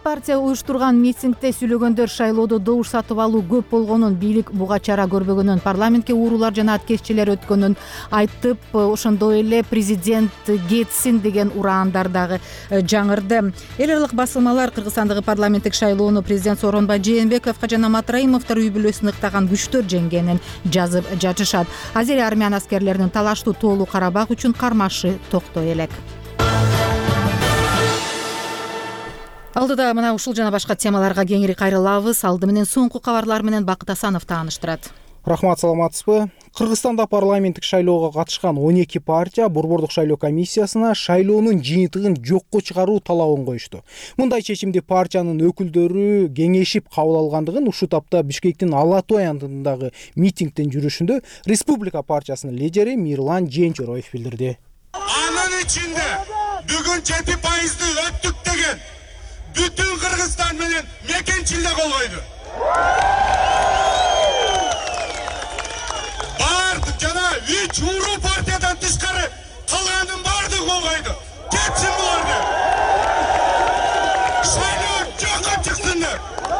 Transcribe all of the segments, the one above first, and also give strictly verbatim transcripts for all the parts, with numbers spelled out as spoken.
партия уюштурган митингде сүйлөгөндөр шайлоодо добуш сатып алуу көп болгонун, бийлик буга чара көрбөгөнүн, парламентке уурулар жана аткезчилер өткөнүн айтып, ошондой эле президент кетсин деген ураандар дагы жаңырды. Эл аралык басылмалар Кыргызстандагы парламенттик шайлоону президент Сооронбай Жээнбековго жана Матраимовдор үй бүлөсүн ыктаган күчтөр жеңгенин жазып жатышат. Азери армян аскерлеринин талаштуу тоолуу Карабак үчүн кармашы токтой элек. Алдыда мына ушул жана башка темаларга кеңири кайрылабыз. Алды менен соңку кабарлар менен Бакыт Асанов тааныштырат. Рахмат, саламатсызбы? Кыргызстанда парламенттик шайлоого катышкан он эки партия Борбордук шайлоо комиссиясына шайлоонун жыйынтыгын жокко чыгаруу талабын коюшту. Мындай чечимди партиянын өкүлдөрү кеңешип кабыл алгандыгын ушул тапта Бишкектин Ала Тоо аянтындагы митингдин жүрүшүндө Республика партиясынын лидери Мирлан Жээнчороев билдирди. Анын ичинде бүгүн жети пайызды өттүк деген бүтүн Кыргызстан менен мекенчилде кол койду. Бардык жана үч уруу партиядан тышкары калганын бардыгы кол койду. Кетсин булар деп. Шайлоо жокко чыксындар.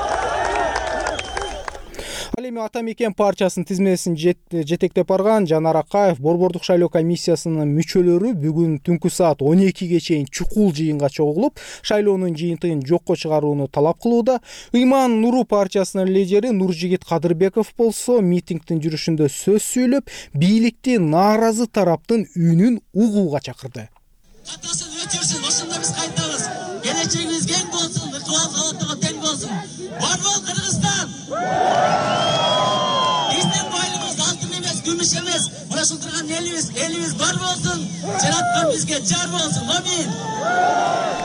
Ал эми Ата Мекен партиясынын тизмесин жетектеп барган Жанар Акаев Борбордук шайлоо комиссиясынын мүчөлөрү бүгүн түнкү саат он экиге чейин чукул жыйынга чогулуп, шайлоонун жыйынтыгын жокко чыгарууну талап кылууда. Ыйман Нуру партиясынын лидери Нуржигит Кадырбеков болсо митингдин жүрүшүндө сөз сүйлөп, бийликти нааразы тараптын үнүн угууга чакырды. Катасын өчүрсүн, ошондо биз кайтабыз. Келечегибиз кең болсун, ыкмал калаттыгы тең болсун. Борбор Кыргызстан! Биздин байлыгыбыз алтын эмес, күмүш эмес. Мына ушул турган элибиз, элибиз бар болсун. Жараткан бизге жар болсун. Амин.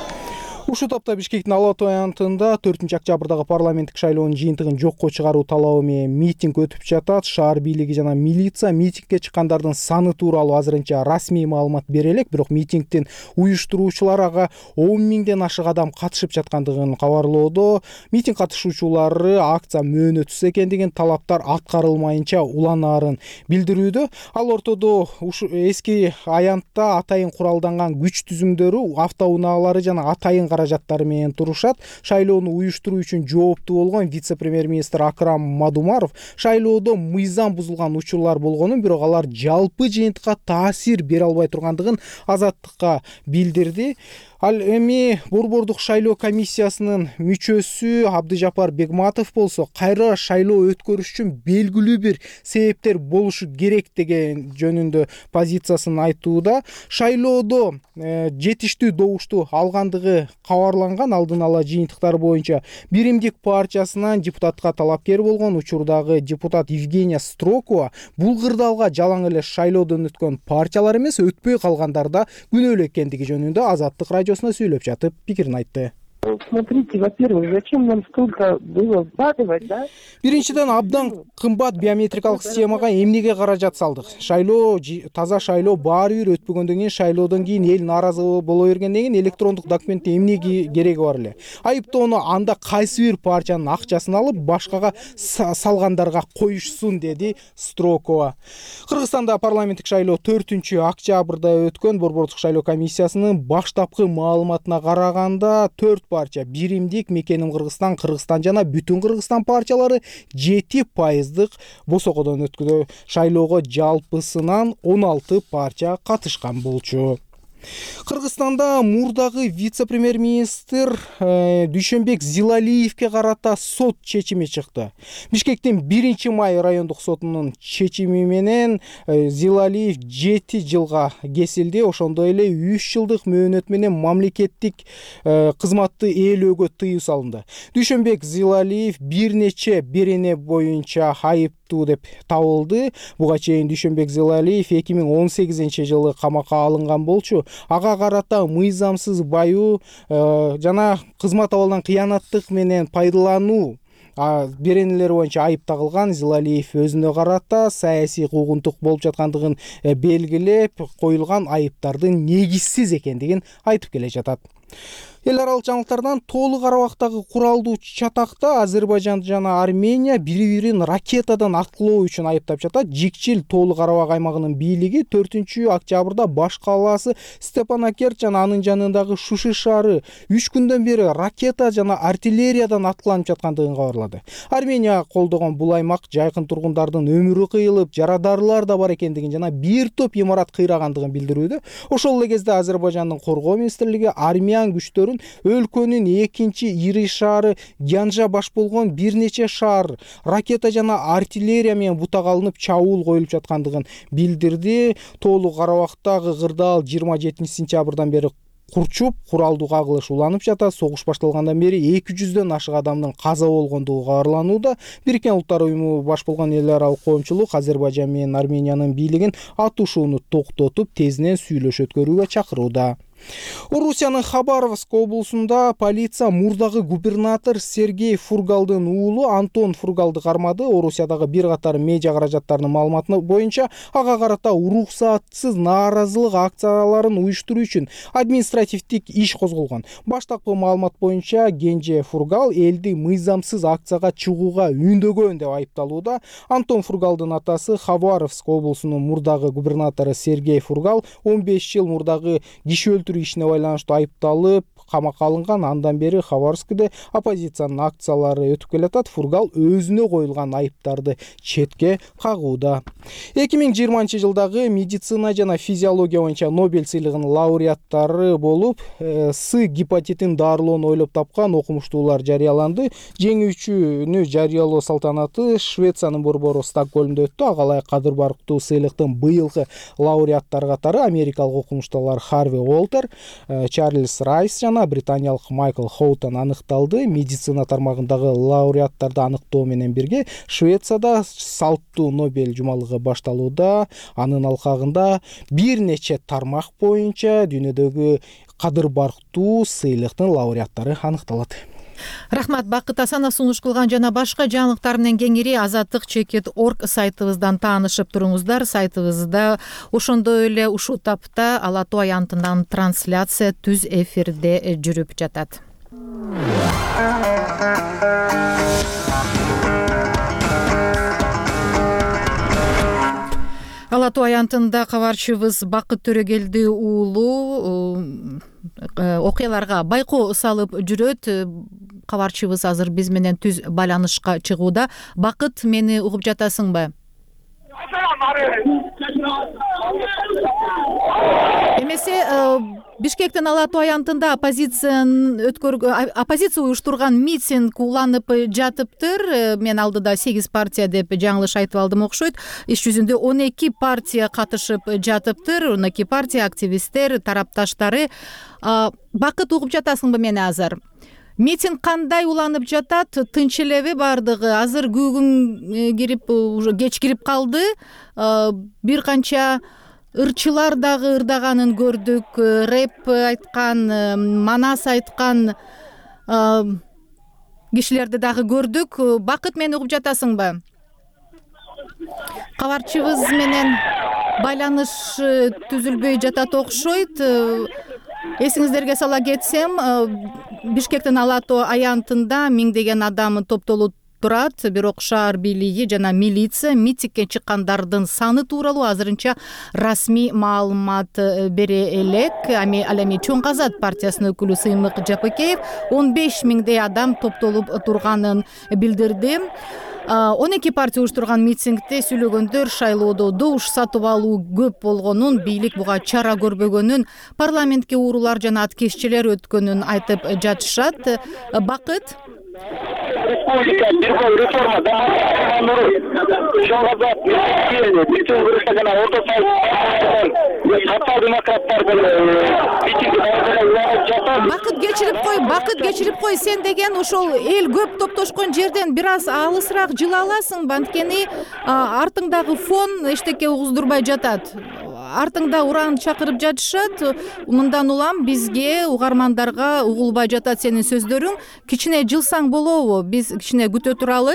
Ушул тапта Бишкектин Ала Тоо аянтында төртүнчү октябрдагы парламенттик шайлоонун жыйынтыгын жокко чыгаруу талабы менен митинг өтүп жатат. Шаар бийлиги жана милиция митингге чыккандардын саны тууралуу азырынча расмий маалымат бере элек, бирок митингдин уюштуруучулары ага он миңден ашык адам катышып жаткандыгын кабарлоодо. Митинг катышуучулары акция мөөнөтсүз экендигин, талаптар аткарылмайынча уланаарын билдирүүдө. Ал ортодо ушу эски аянтта атайын куралданган күч түзүмдөрү, автоунаалары жана атайын каражаттары менен турушат. Шайлоону уюштуруу үчүн жооптуу болгон вице-премьер-министр Акрам Мадумаров шайлоодо мыйзам бузулган учурлар болгонун, бирок алар жалпы жыйынтыкка таасир бере албай тургандыгын Азаттыкка билдирди. Ал эми Борбордук шайлоо комиссиясынын мүчөсү Абдыжапар Бегматов болсо, кайра шайлоо өткөрүш үчүн белгилүү бир себептер болушу керек деген жөнүндө позициясын айтууда. Шайлоодо э, жетиштүү добушту алгандыгы кабарланган. Алдын ала жыйынтыктар боюнча Биримдик партиясынан депутатка талапкер болгон учурдагы депутат Евгения Строкова бул кырдаалга жалаң эле шайлоодон өткөн партиялар эмес, өтпөй калгандарда күнөөлүү экендиги жөнүндө Азаттык радиосуна сүйлөп жатып пикирин айтты. Смотрите, во-первых, зачем нам столько было вкладывать, да? Биринчиден, абдан кымбат биометрикалык системага эмнеге каражат салдык? Шайлоо, таза шайлоо баары бир өтпөгөндөн кийин, шайлоодон кийин эл нааразы боло бергенден кийин электрондук документте эмнеге кереги бар эле? Айыптоону анда кайсы бир партиянын акчасын алып, башкага салгандарга коюшсун, деди Строкова. Кыргызстанда парламенттик шайлоо төртүнчү октябрда өткөн. Борбордук шайлоо комиссиясынын баштапкы маалыматына караганда төрт партия Биримдик, Мекеним Кыргызстан, Кыргызстан жана Бүтүн Кыргызстан партиялары жети пайыздык босокодон өткөдө. Шайлоого жалпысынан он алты партия катышкан болчу. Кыргызстанда мурдагы вице-премьер-министр э, Дүйшөнбек Зилалиевке карата сот чечими чыкты. Бишкектин биринчи май райондук сотунун чечими менен э, Зилалиев жети жылга кесилди. Ошондой эле үч жылдык мөөнөт менен мамлекеттик э, кызматты ээлөөгө тыюу салынды. Дүйшөнбек Зилалиев бир нече берене боюнча айыптуу деп табылды. Буга чейин Дүйшөнбек Зилалиев эки миң он сегизинчи жылы камакка алынган болчу. Ага карата мыйзамсыз баюу э, жана кызмат абалынан кыянаттык менен пайдалануу беренелери боюнча айып тагылган. Зилалиев өзүнө карата саясий куугунтук болуп жаткандыгын белгилеп, коюлган айыптардын негизсиз экендигин айтып келе жатат. Эл аралык жаңылыктардан толук Карабактагы куралдуу чатакта Азербайжан жана Армения бири-бирин ракетадан аткылоо үчүн айыптап жатат. Жикчил Тоолук Карабак аймагынын бийлиги төртүнчү октябрда баш калаасы Степанакерт жана анын жанындагы Шуши шаары үч күндөн бери ракета жана артиллериядан аткыланып жаткандыгын кабарлады. Армения колдогон бул аймак жайкын тургундардын өмүрү кыйылып, жарадарлар да бар экендигин жана бир топ имарат кыйрагандыгын билдирүүдө. Ошол эле кезде Азербайжандын коргоо министрлиги армян күчтөрү өлкөнүн экинчи ири шаары Гянжа баш болгон бир нече шаар ракета жана артиллерия менен бутак алынып чабуул коюлуп жаткандыгын билдирди. Тоолук Карабактагы кырдаал жыйырма жетинчи сентябрдан бери курчуп, куралдуу кагылыш уланып жатат. Согуш башталгандан бери эки жүздөн ашык адамдын каза болгондугу кабарланууда. Бириккен Улуттар уюму баш болгон эл аралык коомчулук Азербайжан менен Армениянын бийлигин атышууну токтотуп, тезинен сүйлөшүү өткөрүүгө чакырууда. Орусиянын Хабаровск облусунда полиция мурдагы губернатор Сергей Фургалдын уулу Антон Фургалды кармады. Орусиядагы бир катар медиа каражаттарынын маалыматы боюнча ага карата уруксатсыз нааразылык акцияларын уюштуруу үчүн административдик иш козголгон. Баштапкы маалымат боюнча Генже Фургал элди мыйзамсыз акцияга чыгууга үндөгөн деп айыпталууда. Антон Фургалдын атасы Хабаровск облусунун мурдагы губернатору Сергей Фургал он беш жыл мурдагы киши ишине байланыштуу айыпталып камакка алынган. Андан бери Хабаровскде оппозициянын акциялары өтүп келатат. Фургал өзүнө коюлган айыптарды четке кагууда. эки миң жыйырманчы жылдагы медицина жана физиология боюнча Нобель сыйлыгынын лауреаттары болуп, С гепатитин дарылоону ойлоп тапкан окумуштуулар жарыяланды. Жеңүүчүнү жарыялоо салтанаты Швециянын борбору Стокгольмдо өттү. Ага ылайык кадыр барктуу сыйлыктын быйылкы лауреаттары катары америкалык окумуштуулар Харви Уолтер, Чарльз Райс жана британиялык Майкл Хоутон аныкталды. Медицина тармагындагы лауреаттарды аныктоо менен бирге Швецияда салттуу Нобель жумалыгы башталууда. Анын алкагында бир нече тармак боюнча дүйнөдөгү кадыр барктуу сыйлыктын лауреаттары аныкталат. Рахмат, Бакыт Асанов сунуш кылган жана башка жаңылыктар менен кеңири азаттык чекит точка орг сайтыбыздан таанышып туруңуздар. Сайтыбызда ошондой эле ушул тапта Ала Тоо аянтынан трансляция түз эфирде жүрүп жатат. Ала Тоо аянтында кабарчыбыз Бакыт Төрөгелди уулу окуяларга байкоо салып жүрөт. Кабарчыбыз азыр биз менен түз байланышка чыгууда. Бакыт, мени угуп жатасыңбы? Эмесе Бишкектин Ала Тоо аянтында оппозиция уюштурган митинг уланып жатыптыр. Мен алдыда сегиз партия деп жаңылыш айтып алдым окшойт. Иш жүзүндө он эки партия катышып жатыптыр. он эки партия, активисттер, тарапташтары. Бакыт, угуп жатасыңбы мени азыр? Митинг кандай уланып жатат? Тынч элеби бардыгы? Азыр күгүн кирип, уже кеч кирип калды. Бир канча ырчылар дагы ырдаганын көрдүк. Рэп айткан, манас айткан кишилерди дагы көрдүк. Бакыт, мени угуп жатасыңбы? Кабарчыбыз менен байланыш түзүлбөй жатат окшойт. Эсиңиздерге сала кетсем, Бишкектин Ала Тоо аянтында миңдеген адам топтолуп турат. Бирок шаар бийлиги жана милиция митингге чыккандардын саны тууралуу азырынча расмий маалымат бере элек. Ами ал эми Чоң Казат партиясынын өкүлү Сыймык Жапыкеев он беш миңдей адам топтолуп турганын билдирди. он эки партия уюштурган митингде сүйлөгөндөр шайлоодо добуш сатып алуу көп болгонун, бийлик буга чара көрбөгөнүн, парламентке уурулар жана аткезчилер өткөнүн айтып жатышат. Бакыт, республика биргол реформа Бакыт, кечирип кой, Бакыт, кечирип кой. Сен деген ошол эл көп топтошкон жерден бир аз алысыраак жыла аласыңбы? Анткени артыңдагы фон эчтеке угуздурбай жатат. Артыңда уран чакырып жатышат. Мындан улам бизге, угармандарга угулбай жатат сенин сөздөрүң. Кичине жылсаң болобу? Биз кичине күтө туралы.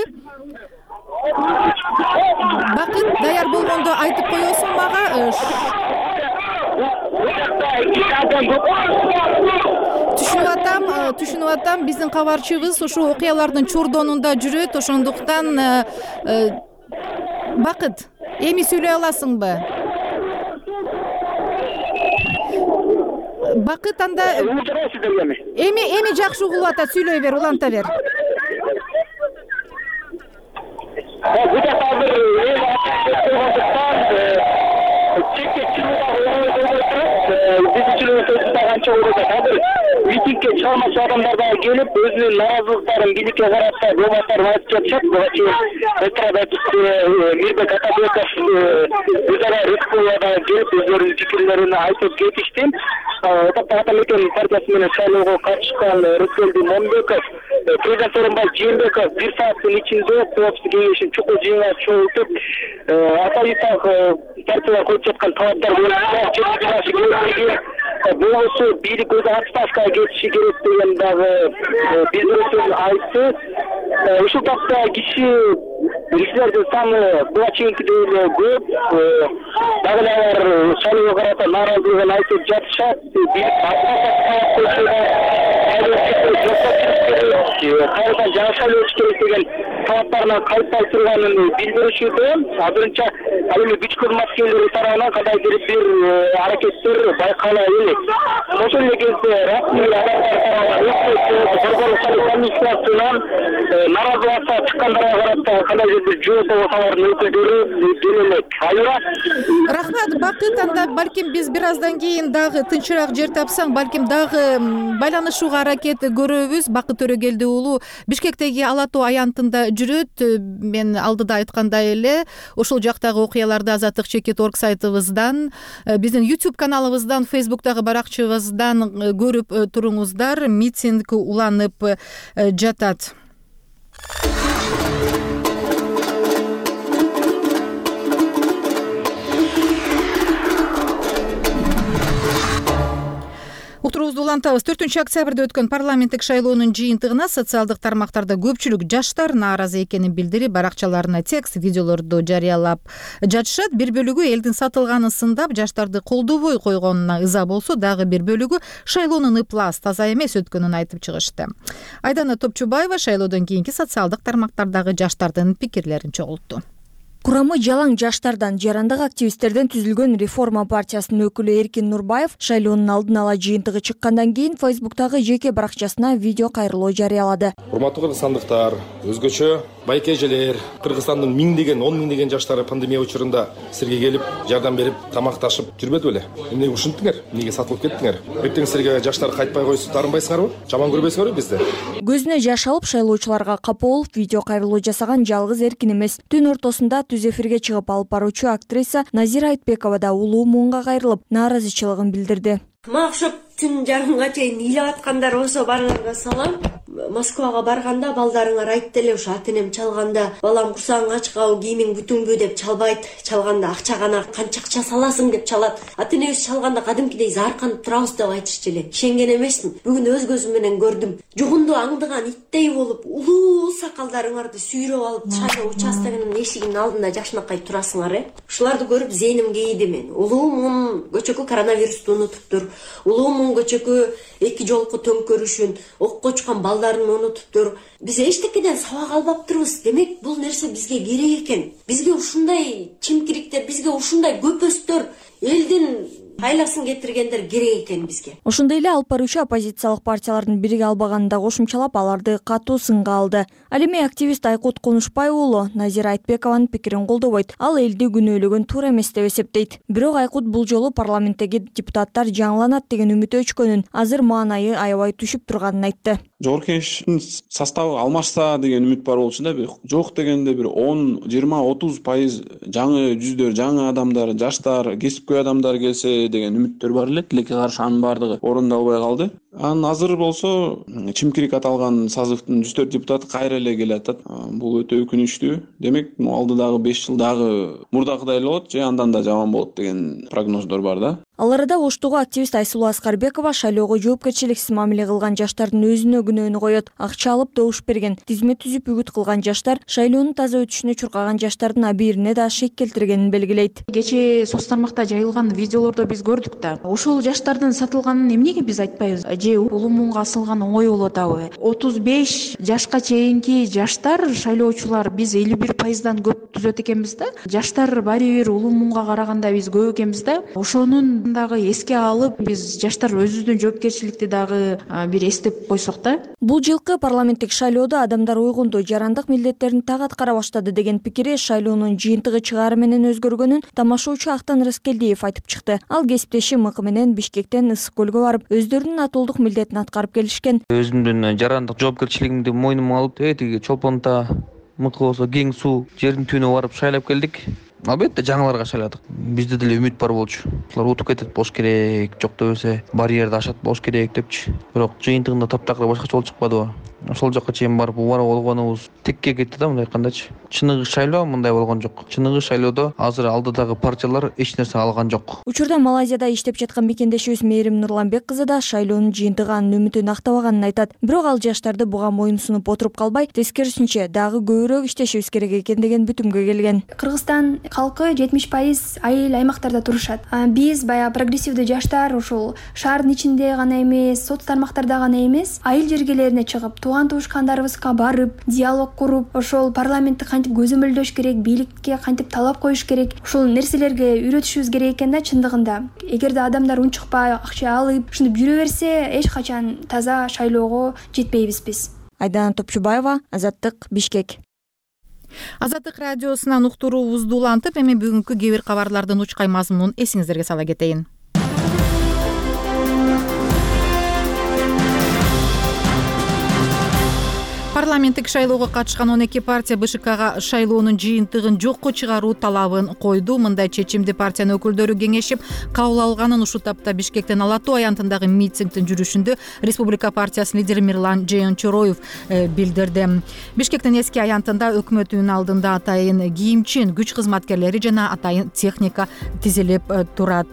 Бакыт, даяр болгондо айтып коесуң мага. түшүнүп атам түшүнүп атам биздин кабарчыбыз ошо окуялардын чордонунда жүрөт, ошондуктан Бакыт, эми сүйлөй аласыңбы? Бакыт, анда эми эми жакшы угулуп атат, сүйлөй бер, уланта бер. Митингге чыгылмакчы адамдар дагы келип, өзүнүн нааразылыктарын бийликке карата болмаштарын айтып жатышат. Буга чейин Мирбек Атабеков, Гүлзара Рыскулова дагы келип өздөрүнүн пикирлерин айтып кетишти. Атамекен партиясы менен шайлоого катышкан Рыскелди Момбеков, президент Сооронбай Жээнбеков бир сааттын ичинде коопсуздук кеңешин чукул жыйынга чогултуп, атайытак партияга коюп жаткан талаптар боюнча болсо бийлик өзү отставкага кетиши керек деген дагы билдирүүсүн айтты. Ушул тапта киши кишилердин саны буга чейинкидей эле көп. Дагы эле алар шайлоого карата нааразылыгын айтып жатышат. Кайрадан жаңы шайлоо өтүш керек деген талаптарына кайтпай турганын билдиришүүдө. Азырынча ал эми күч кызматкерлери тарабынан кандайдыр бир аракеттер байкала элек. Ошол эле кезде расмий адамдар тарабынан комиссиясынан нааразылыкка чыккандарга карата кандайдыр бир жооп алардын өкүлдөрү делелек. Рахмат, Бакыт, анда балким биз бир аздан кийин дагы тынчыраак жер тапсаң, балким дагы байланышууга аракет көрөбүз. Бакыт Төрөгелди уулу Бишкектеги Ала Тоо аянтында жүрөт. Мен алдыда айткандай эле ошол жактагы окуяларды Азаттык чекит орг сайтыбыздан, биздин YouTube каналыбыздан, Facebook'тагы баракчыбыздан көрүп туруңуздар. Митинг уланып жатат. Уктуруубузду улантабыз. төртүнчү октябрда өткөн парламенттик шайлоонун жыйынтыгына социалдык тармактарда көпчүлүк жаштар нааразы экенин билдирип, баракчаларына текст, видеолорду жарыялап жатышат. Бир бөлүгү элдин сатылганын сындап, жаштарды колдобой койгонуна ыза болсо, дагы бир бөлүгү шайлоонун ыплас, таза эмес өткөнүн айтып чыгышты. Айдана Топчубаева шайлоодон кийинки социалдык тармактардагы жаштардын пикирлерин чогултту. Курамы жалаң жаштардан, жарандык активисттерден түзүлгөн Реформа партиясынын өкүлү Эркин Нурбаев шайлоонун алдын ала жыйынтыгы чыккандан кийин Facebook'тагы жеке баракчасына видео кайрылуу жарыялады. Урматтуу кыргызстандыктар, өзгөчө байке эжелер, Кыргызстандын миңдеген, он миңдеген жаштары пандемия учурунда силерге келип, жардам берип, тамакташып жүрбөдү беле? Эмнеге ушинттиңер? Эмнеге сатылып кеттиңер? Эртең силерге жаштар кайтпай койсо таарынбайсыңарбы? Жаман көрбөйсүңөрбү бизди? Көзүнө жаш алып шайлоочуларга капа болуп видео кайрылуу жасаган жалгыз Эркин эмес. Түн ортосунда түз эфирге чыгып алып баруучу актриса Назира Айтбекова да улуу муунга кайрылып, нааразычылыгын билдирди. Мага окшоп түн жарымга чейин ыйлап аткандар болсо барыңарга салам. Москвага барганда балдарыңар айтты эле, ушу ата-энем чалганда балам курсагыңа чыгабы, кийимиң бүтүнбү деп чалбайт. Чалганда акча гана канча акча саласың деп чалат. Ата-энебиз чалганда кадимкидей зарканып турабыз деп айтышчу эле. Ишенген эмесмин. Бүгүн өз көзүм менен көрдүм. Жугунду аңдыган иттей болуп, улуу сакалдарыңарды сүйрөп алып, шайлоо участогунун эшигинин алдында жашынакай турасыңар, э? Ушуларды көрүп зейним кейди мен. Улуу мун көчөгү коронавирусту унутуптур. Улуу мун көчөгү эки жолку төңкөрүшүн, окко учкан балдарын унутуптур. Биз эчтекеден сабак албаптырбыз. Демек, бул нерсе бизге керек экен. Бизге ушундай чимкириктер, бизге ушундай көпөстөр, элдин айласын кетиргендер керек экен бизге. Ошондой эле алып баруучу оппозициялык партиялардын бириге албаганын да кошумчалап, аларды катуу сынга алды. Ал эми активист Айкут Кунушбай уулу Назира Айтбекованын пикирин колдобойт. Ал элди күнөөлөгөн туура эмес деп эсептейт. Бирок Айкут бул жолу парламенттеги депутаттар жаңыланат деген үмүт өчкөнүн, азыр маанайы аябай түшүп турганын айтты. Жогорку кеңештин составы алмашса деген үмүт бар болчу да, бир жок дегенде бир он, жыйырма, отуз пайыз жаңы жүздөр, жаңы адамдар, жаштар, кесипкөй адамдар келсе деген үмүттөр бар эле. Тилекке каршы анын баардыгы орундалбай калды. Анан азыр болсо чимкирик аталган сазывдын жүз төрт депутаты кайра эле келатат. Бул өтө өкүнүчтүү. Демек, алдыдагы беш жыл дагы мурдакыдай эле болот же андан да жаман болот деген прогноздор бар да. Ал арада Оштогу активист Айсулуу Аскарбекова шайлоого жоопкерчиликсиз мамиле кылган жаштардын өзүнө күнөөнү коет. Акча алып добуш берген, тизме түзүп үгүт кылган жаштар шайлоонун таза өтүшүнө чуркаган жаштардын абийирине да шек келтиргенин белгилейт. Кечээ соц тармакта жайылган видеолордо биз көрдүк да. Ошол жаштардын сатылганын эмнеге биз айтпайбыз? же улумунга асылган оңой болуп атабы? отуз беш жашка чейинки жаштар шайлоочулар биз элүү бир пайыздан көп түзөт экенбиз да. Жаштар баары бир улумунга караганда биз көп экенбиз да. Ошонун дагы эске алып, биз жаштар өзүбүздүн жоопкерчиликти дагы бир эстеп койсок да. Бул жылкы парламенттик шайлоодо адамдар уйгунду, жарандык милдеттерин так аткара баштады деген пикири шайлоонун жыйынтыгы чыгаары менен өзгөргөнүн тамашоочу Актан Рыскелдиев айтып чыкты. Ал кесиптеши МК менен Бишкектен Ысык көлгө барып, өздөрүнүн атуулдук милдетин аткарып келишкен. Өзүмдүн жарандык жоопкерчилигимди мойнума алып, тиги Чолпонто МК болсо кең суу жердин түбүнө барып шайлап келдик. Албетте жаңыларга шайладык. Бизде деле үмүт бар болчу. Булар утуп кетет болуш керек, жок дебесе барьерди ашат болуш керек депчи. Бирок жыйынтыгында таптакыр башкача болуп чыкпадыбы. Ошол жакка чейин барып убара болгонубуз текке кетти да, мындай айткандачы. Чыныгы шайлоо мындай болгон жок. Чыныгы шайлоодо азыр алдыдагы партиялар эч нерсе алган жок. Учурда Малайзияда иштеп жаткан мекендешибиз Мээрим Нурланбек кызы да шайлоонун жыйынтыгы анын үмүтүн актабаганын айтат. Бирок ал жаштарды буга моюн сунуп отуруп калбай, тескерисинче дагы көбүрөөк иштешибиз керек экен деген бүтүмгө келген. Кыргызстан халкы жетимиш пайыз айыл аймактарда турушат. Биз баягы прогрессивдүү жаштар ушул шаардын ичинде гана эмес, соц тармактарда гана эмес, айыл жергелерине чыгып, тууган туушкандарыбызга барып, диалог куруп, ошол парламентти кантип көзөмөлдөш керек, бийликке кантип талап коюш керек, ушул нерселерге үйрөтүшүбүз керек экен да чындыгында. Эгерде адамдар унчукпай, акча алып, ушинтип жүрө берсе, эч качан таза шайлоого жетпейбиз биз. Айдана Топчубаева, Азаттык, Бишкек. Азаттык радиосунан уктуруубузду улантып, эми бүгүнкү кээ бир кабарлардын учкай мазмунун эсиңиздерге сала кетейин. Парламенттик шайлоого катышкан он эки партия БШКга шайлоонун жыйынтыгын жокко чыгаруу талабын койду. Мындай чечимди партиянын өкүлдөрү кеңешип кабыл алганын ушул тапта Бишкектен Ала Тоо аянтындагы митингдин жүрүшүндө Республика партиясынын лидери Мирлан Жээнчороев билдирди. Бишкектин эски аянтында өкмөттүн алдында атайын кийимчин, күч кызматкерлери жана атайын техника тизилип турат.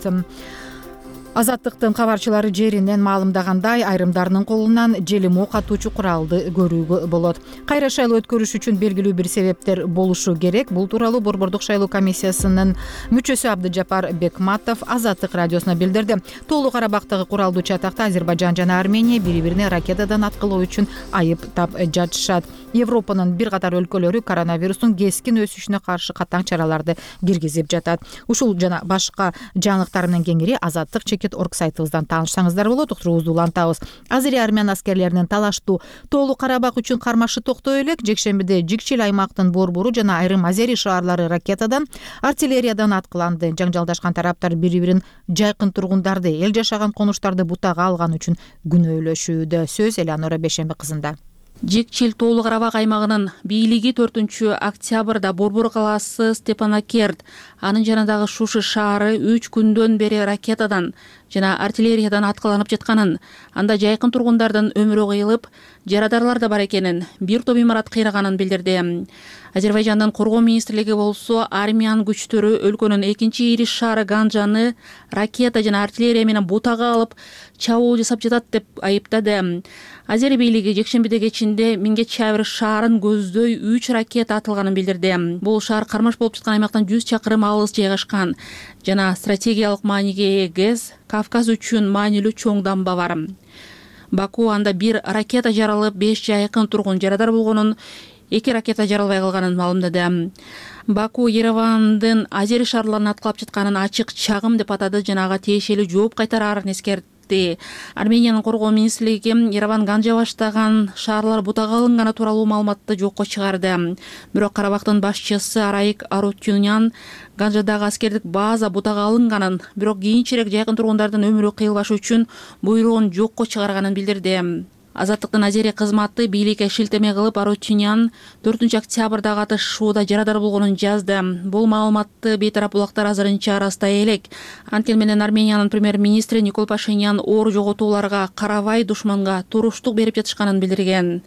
Азаттыктын кабарчылары жеринен маалымдагандай, айрымдарынын колунан желим ок атуучу куралды көрүүгө болот. Кайра шайлоо өткөрүш үчүн белгилүү бир себептер болушу керек. Бул тууралуу Борбордук шайлоо комиссиясынын мүчөсү Абдыжапар Бекматов Азаттык радиосуна билдирди. Тоолуу Карабактагы куралдуу чатакта Азербайжан жана Армения бири-бирине ракетадан аткылоо үчүн айыптап жатышат. Европанын бир катар өлкөлөрү коронавирустун кескин өсүшүнө каршы катаң чараларды киргизип жатат. Ушул жана башка жаңылыктар менен кеңири Азаттык орг сайтыбыздан таанышсаңыздар болот. Уктуруубузду улантабыз. Азерия армян аскерлеринин талаштуу Тоолуу Карабак үчүн кармашы токтой элек. Жекшембиде Жикчил аймактын борбору жана айрым азери шаарлары ракетадан, артиллериядан аткыланды. Жаңжалдашкан тараптар бири-бирин жайкын тургундарды, эл жашаган конуштарды бутага алган үчүн күнөөлөшүүдө. Сөз Элеонора Бешемби кызында. Жикчил Тоолуу Карабак аймагынын бийлиги төртүнчү октябрда Борбор калаасы Степанакерт, анын жанындагы Шуши шаары үч күндөн бери ракетадан жана артиллериядан аткыланып жатканын, анда жайкын тургундардын өмүрү кыйылып, жарадарлар да бар экенин, бир топ имарат кыйраганын билдирди. Азербайжандын коргоо министрлиги болсо армян күчтөрү өлкөнүн экинчи ири шаары Ганжаны ракета жана артиллерия менен бутага алып чабуул жасап жатат деп айыптады. Азери бийлиги жекшембиде кечинде миңге чайыр шаарын көздөй үч ракета атылганын билдирди. Бул шаар кармаш болуп жаткан аймактан жүз чакырым алыс жайгашкан жана стратегиялык мааниге эгес, Кавказ үчүн маанилүү чоң дамба бар. Баку анда бир ракета жарылып, беш жайкын тургун жарадар болгонун, эки ракета жарылбай калганын маалымдады. Баку Еревандын азери шаарларын аткылап жатканын ачык чагым деп атады жана ага тиешелүү жооп кайтарарын эскертти. Армениянын коргоо министрлиги Ереван Ганжа баштаган шаарлар бутага алынганы тууралуу маалыматты жокко чыгарды. Бирок Карабактын башчысы Араик Арутюнян Ганжадагы аскердик база бутага алынганын, бирок кийинчерээк жайкын тургундардын өмүрү кыйылбашы үчүн буйругун жокко чыгарганын билдирди. Азаттыктын азери кызматы бийликке шилтеме кылып, Арутюнян төртүнчү октябрда катышууда жарадар болгонун жазды. Бул маалыматты бейтарап булактар азырынча арастай элек. Анткени менен Армениянын премьер-министри Никол Пашинян оор жоготууларга карабай душманга туруштук берип жатышканын билдирген.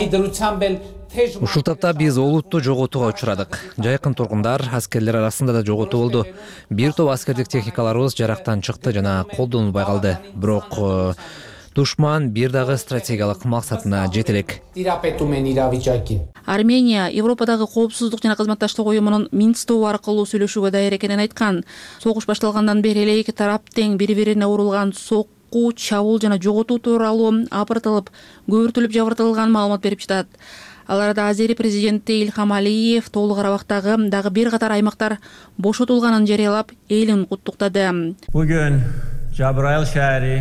Ушул тапта биз олуттуу жоготууга учурадык. Жайкын тургундар, аскерлер арасында да жоготуу болду. Бир топ аскердик техникаларыбыз жарактан чыкты жана колдонулбай калды. Бирок душман бир дагы стратегиялык максатына жете элек. Армения Европадагы коопсуздук жана кызматташтык уюмунун Минск тобу аркылуу сүйлөшүүгө даяр экенин айткан. Согуш башталгандан бери эле эки тарап тең бири-бирине урулган сокку окуу, чабуул жана жоготуу тууралуу апыртылып, көбүртүлүп жабыртылган маалымат берип жатат. Ал арада Азери президенти Илхам Алиев Тоолуу Карабактагы дагы бир катар аймактар бошотулганын жарыялап, элин куттуктады. Бүгүн Жабраил шаары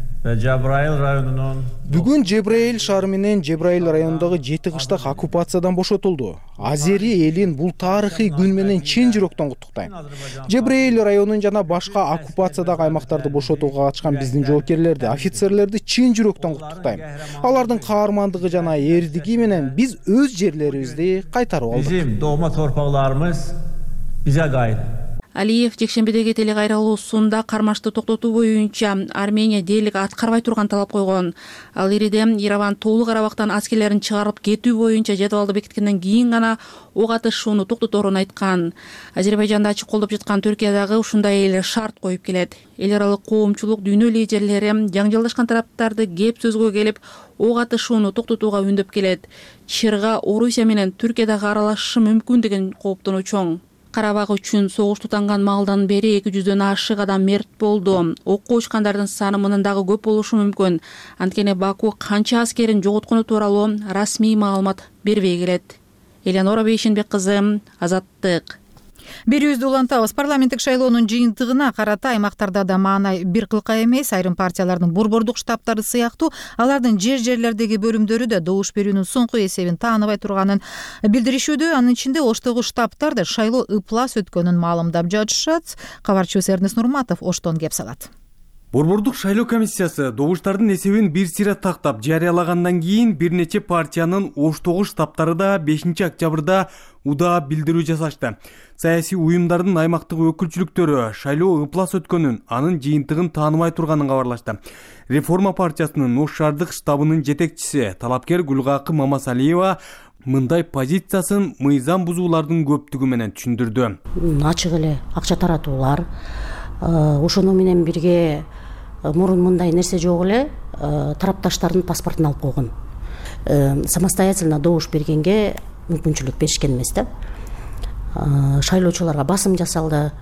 Жабраил районунун Бүгүн Жебраил шаары менен Жебраил районундагы жети кыштак оккупациядан бошотулду. Азери элин бул тарыхый күн менен чын жүрөктөн куттуктайм. Жебраил районун жана башка оккупациядагы аймактарды бошотууга катышкан биздин жоокерлерди, офицерлерди чын жүрөктөн куттуктайм. Алардын каармандыгы жана эрдиги менен биз өз жерлерибизди кайтарып алдык. Bizim doğma torpaqlarımız bize kaydı. Алиев жекшембидеги телекайралуусунда кармашты токтотуу боюнча Армения дээрлик аткарбай турган талап койгон. Ал ириде Ереван Тоолуу Карабактан аскерлерин чыгарып кетүү боюнча жадвалды бекиткенден кийин гана ок атышууну токтоторун айткан. Азербайжанды ачык колдоп жаткан Түркия дагы ушундай эле шарт коюп келет. Эл аралык коомчулук дүйнө лидерлери жаңжалдашкан тараптарды кеп сөзгө келип, ок атышууну токтотууга үндөп келет. Чырга Орусия менен Түркия дагы аралашышы мүмкүн деген кооптонуу чоң. Карабак үчүн согуш тутанган маалдан бери эки жүздөн ашык адам мерт болду. Окко учкандардын саны мындан дагы көп болушу мүмкүн. Анткени Баку канча аскерин жоготкону тууралуу расмий маалымат бербей келет. Элеонора Бейшенбек кызы, Азаттык. Берүүбүздү улантабыз. Парламенттик шайлоонун жыйынтыгына карата аймактарда да маанай бир кылка эмес. Айрым партиялардын борбордук штабтары сыяктуу алардын жер-жерлердеги бөлүмдөрү да добуш берүүнүн соңку эсебин тааныбай турганын билдиришүүдө. Анын ичинде Оштогу штабтарда шайлоо ыплас өткөнүн маалымдап жатышат. Кабарчыбыз Эрнест Нурматов Оштон кеп салат. Борбордук шайлоо комиссиясы добуштардын эсебин бир сыйра тактап жарыялагандан кийин бир нече партиянын Оштогу штабтары да бешинчи октябрда удаа билдирүү жасашты. Саясий уюмдардын аймактык өкүлчүлүктөрү шайлоо ыплас өткөнүн, анын жыйынтыгын тааныбай турганын кабарлашты. Реформа партиясынын Ош шаардык штабынын жетекчиси талапкер Гүлгакы Мамасалиева мындай позициясын мыйзам бузуулардын көптүгү менен түшүндүрдү. Ачык эле акча таратуулар, ошону менен бирге мурун мындай нерсе жок эле, тарапташтардын паспортун алып койгон. Самостоятельно добуш бергенге мүмкүнчүлүк беришкен эмес да. Шайлоочуларга басым жасалды,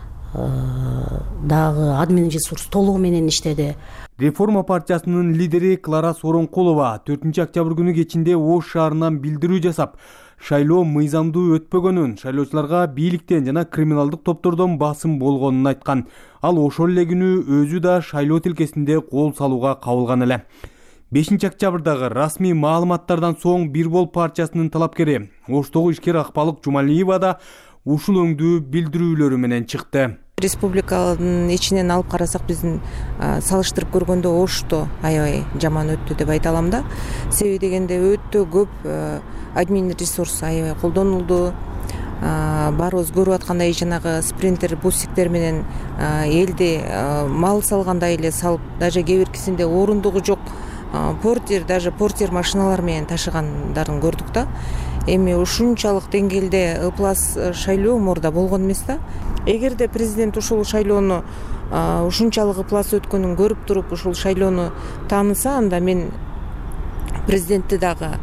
дагы админ ресурс толугу менен иштеди. Реформа партиясынын лидери Клара Соронкулова төртүнчү октябрь күнү кечинде Ош шаарынан билдирүү жасап, шайлоо мыйзамдуу өтпөгөнүн, шайлоочуларга бийликтен жана криминалдык топтордон басым болгонун айткан. Ал ошол эле күнү өзү да шайлоо тилкесинде кол салууга кабылган эле. бешинчи октябрдагы расмий маалыматтардан соң Бир бол партиясынын талапкери Оштогу ишкер Акбалык Жумалиева да ушул өңдүү билдирүүлөрү менен чыкты. Республиканын ичинен алып карасак, биздин салыштырып көргөндө Ошто аябай жаман өттү деп айта алам да. Себеби дегенде өтө көп админ ресурс аябай колдонулду. Баарыбыз көрүп аткандай жанагы спринтер буссиктер менен элди мал салгандай эле салып, даже кээ биркисинде орундугу жок портир, даже портир машиналар менен ташыгандарын көрдүк да. Эми ушунчалык деңгээлде ыплас шайлоо мурда болгон эмес да. Эгерде президент ушул шайлоону ушунчалык ыплас өткөнүн көрүп туруп, ушул шайлоону тааныса, анда мен президентти дагы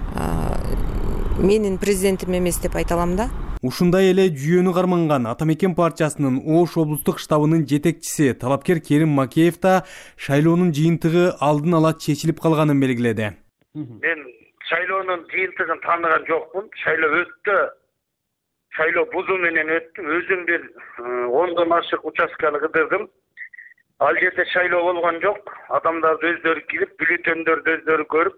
менин президентим эмес деп айта алам да. Ушундай эле жүйөнү карманган Атамекен партиясынын Ош облустук штабынын жетекчиси талапкер Керим Макеев да шайлоонун жыйынтыгы алдын ала чечилип калганын белгиледи. Мен шайлоонун жыйынтыгын тааныган жокмун. Шайлоо өттү. Шайлоо бузуу менен өттү. Өзүм бир ондон ашык участканы кыдырдым. Ал жерде шайлоо болгон жок. Адамдар өздөрү кирип, бюллетендерди өздөрү көрүп,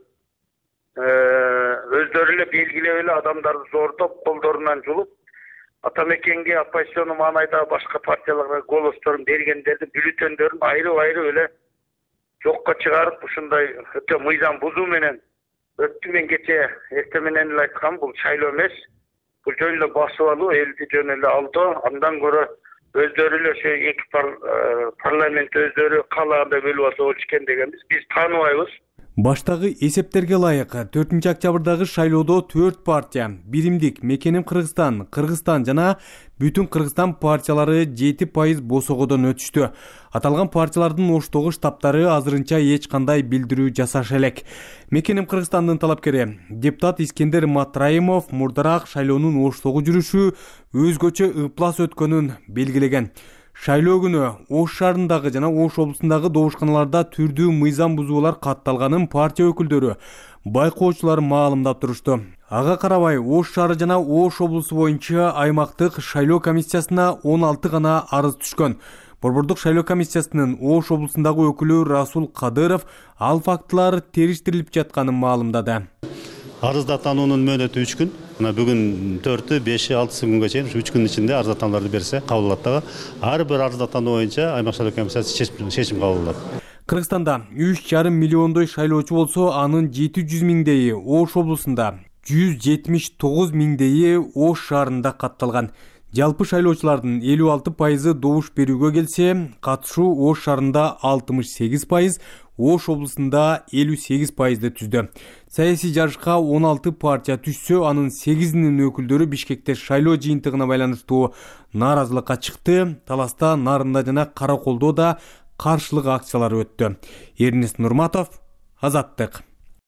өздөрү эле белгилеп эле адамдарды зордоп, колдорунан жулуп, Атамекенге оппозициону маанайдагы башка партияларга голосторун бергендердин бюллетендерин айрып-айрып эле жокко чыгарып, ушундай өтө мыйзам бузуу менен өттү. Мен кече эртең менен эле айткам, бул шайлоо эмес, бул жөн эле басып алуу, элди жөн эле алдоо. Андан көрө өздөрү эле ошо эки парламент өздөрү каалагандай бөлүп алса болчу экен дегенбиз. Биз тааныбайбыз. Баштагы эсептерге ылайык төртүнчү октябрдагы шайлоодо төрт партия Биримдик, Мекеним Кыргызстан, Кыргызстан жана Бүтүн Кыргызстан партиялары жети пайыз босогодон өтүштү. Аталган партиялардын Оштогу штабтары азырынча эч кандай билдирүү жасаша элек. Мекеним Кыргызстандын талапкери депутат Искендер Матраимов мурдараак шайлоонун Оштогу жүрүшү өзгөчө ыплас өткөнүн белгилеген. шайлоо күнү Ош шаарындагы жана Ош облусундагы добушканаларда түрдүү мыйзам бузуулар катталганын партия өкүлдөрү, байкоочулар маалымдап турушту. Ага карабай Ош шаары жана Ош облусу боюнча аймактык шайлоо комиссиясына он алты гана арыз түшкөн. Борбордук шайлоо комиссиясынын Ош облусундагы өкүлү Расул Кадыров ал фактылар териштирилип жатканын маалымдады. Арыздатануунун мөөнөтү үч күн. Мына бүгүн төртү, беши, алтысы күнгө чейин үч күн ичинде арыздатууларды берсе кабыл алат дагы. Ар бир арыздатуу боюнча аймак шайлоо комиссиясы чечим кабыл алат. Кыргызстанда үч жарым миллиондой шайлоочу болсо, анын жети жүз миңдейи Ош облусунда, жүз жетимиш тогуз миңдейи Ош шаарында катталган. Жалпы шайлоочулардын элүү алты пайызы добуш берүүгө келсе, катышуу Ош шаарында алтымыш сегиз пайыз, Ош облусунда элүү сегиз пайызды түздү. Саясий жарышка он алты партия түшсө, анын сегизинин өкүлдөрү Бишкекте шайлоо жыйынтыгына байланыштуу нааразылыкка чыкты. Таласта, Нарында жана Караколдо да каршылык акциялары өттү. Эрнест Нурматов, Азаттык.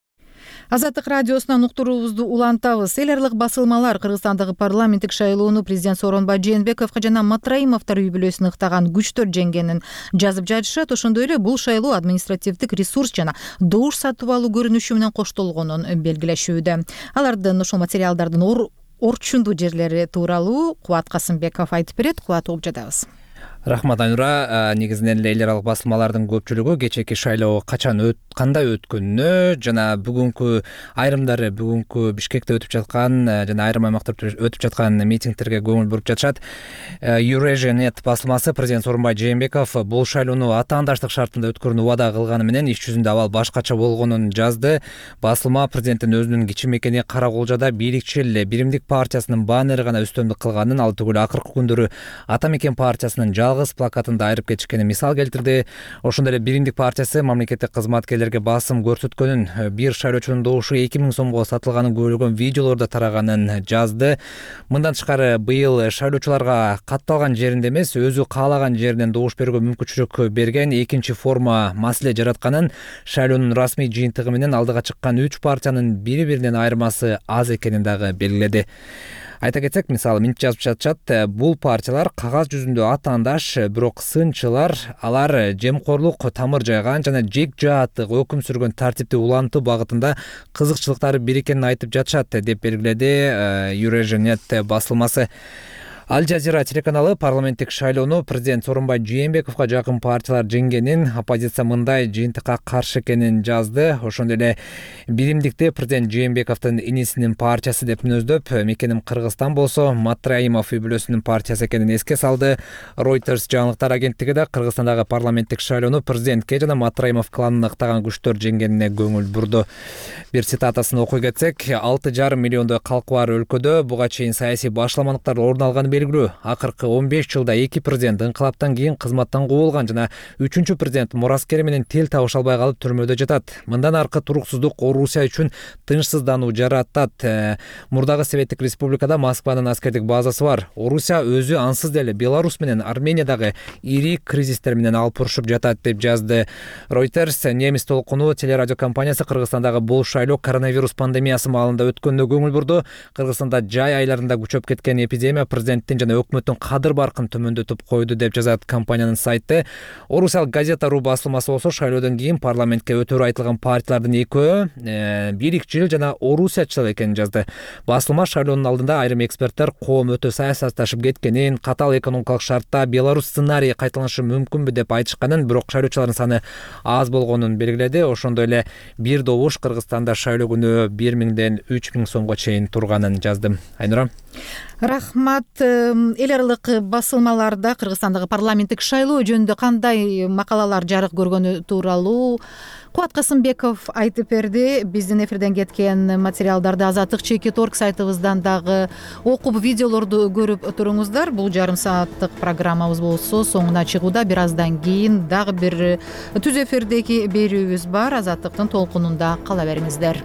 Азаттык радиосунан уктуруубузду улантабыз. Эл аралык басылмалар Кыргызстандагы парламенттик шайлоону президент Сооронбай Жээнбековго жана Матраимовдор үй бүлөсүн ыктаган күчтөр жеңгенин жазып жатышат. Ошондой эле бул шайлоо административдик ресурс жана добуш сатып алуу көрүнүшү менен коштолгонун белгилешүүдө. Алардын ошол материалдардын орчундуу жерлери тууралуу Кубат Касымбеков айтып берет. Кубат угуп жатабыз. Рахмат Айнура. Негизинен эле эл аралык басылмалардын көпчүлүгү кечээки шайлоо качан өт, кандай өткөнүнө жана бүгүнкү айрымдары бүгүнкү Бишкекте өтүп жаткан жана айрым аймактарда өтүп жаткан митингтерге көңүл буруп жатышат. Eurasia net басылмасы президент Сооронбай Жээнбеков бул шайлоону атаандаштык шартында өткөрүүнү убада кылганы менен иш жүзүндө абал башкача болгонун жазды. Басылма президенттин өзүнүн кичи мекени Караколжада бийликчил Биримдик партиясынын баннери гана үстөмдүк кылганын, ал түгүл акыркы күндөрү Ата Мекен партиясынын жалгыз плакатында айрып кетишкенин мисал келтирди. Ошондой эле Биримдик партиясы мамлекеттик кызматкерлерге басым көрсөткөнүн, бир шайлоочунун добушу эки миң сомго сатылганын көрүлгөн видеолордо тараганын жазды. Мындан тышкары быйыл шайлоочуларга катталган жеринде эмес, өзү каалаган жеринен добуш берүүгө мүмкүнчүлүк берген, экинчи форма маселе жаратканын, шайлоонун расмий жыйынтыгы менен алдыга чыккан үч партиянын бири-биринен айырмасы аз экенин дагы белгиледи. Айта кетсек, мисалы мынтип жазып жатышат, бул партиялар кагаз жүзүндө атаандаш, бирок сынчылар, алар жемкорлук тамыр жайган жана жек жааттык өкүм сүргөн тартипти улантуу багытында кызыкчылыктары бир экенин айтып жатышат, деп белгиледи Eurasia net басылмасы. Ал Жазира телеканалы парламенттик шайлоону президент Сооронбай Жээнбековго жакын партиялар жеңгенин, оппозиция мындай жыйынтыкка каршы экенин жазды. Ошондой эле Биримдикте президент Жээнбековдун инисинин партиясы деп мүнөздөп, мекеним Кыргызстан болсо Матраимов үй бүлөсүнүн партиясы экенин эске салды. Reuters жаңылыктар агенттиги да Кыргызстандагы парламенттик шайлоону президентке жана Матраимов кланына ыктаган күчтөр жеңгенине көңүл бурду. Бир цитатасын окуй кетсек, алты жарым миллиондой калкы бар өлкөдө буга чейин саясий башламалыктар орун алганы белгилүү. Акыркы он беш жылда эки президент инкылаптан кийин кызматтан кубулган жана үчүнчү президент мураскери менен тил табыша албай калып түрмөдө жатат. Мындан аркы туруксуздук Орусия үчүн тынчсыздануу жаратат. Мурдагы Советтик Республикада Москванын аскердик базасы бар. Орусия өзү ансыз деле Беларусь менен Армениядагы ири кризистер менен алып урушуп жатат, деп жазды Reuters. Немис толкуну телерадио компаниясы Кыргызстандагы бул шайлоо коронавирус пандемиясы маалында өткөнүнө көңүл бурду. Кыргызстанда жай айларында күчөп кеткен эпидемия президенттин жана өкмөттүн кадыр баркын төмөндөтүп койду, деп жазат компаниянын сайты. Орусал газета.ру басылмасы болсо шайлоодон кийин парламентке өтөрү айтылган партиялардын экөө э, бийликчил жана орусиячыл экенин жазды. Басылма шайлоонун алдында айрым эксперттер коом өтө саясатташып кеткенин, катал экономикалык шартта Беларусь сценарийи кайталанышы мүмкүнбү деп айтышканын, бирок шайлоочулардын саны аз болгонун белгиледи. Ошондой эле бир добуш Кыргызстанда шайлоо күнү бир миңден үч миң сомго чейин турганын жаздым. Айнура. Рахмат. Эл аралык басылмаларда Кыргызстандагы парламенттик шайлоо жөнүндө кандай макалалар жарык көргөнү тууралуу Кубат Касымбеков айтып берди. Биздин эфирден кеткен материалдарды Азаттык чекит точка орг сайтыбыздан дагы окуп, видеолорду көрүп туруңуздар. Бул жарым сааттык программабыз болсо соңуна чыгууда. Бир аздан кийин дагы бир түз эфирдеги берүүбүз бар. Азаттыктын толкунунда кала бериңиздер.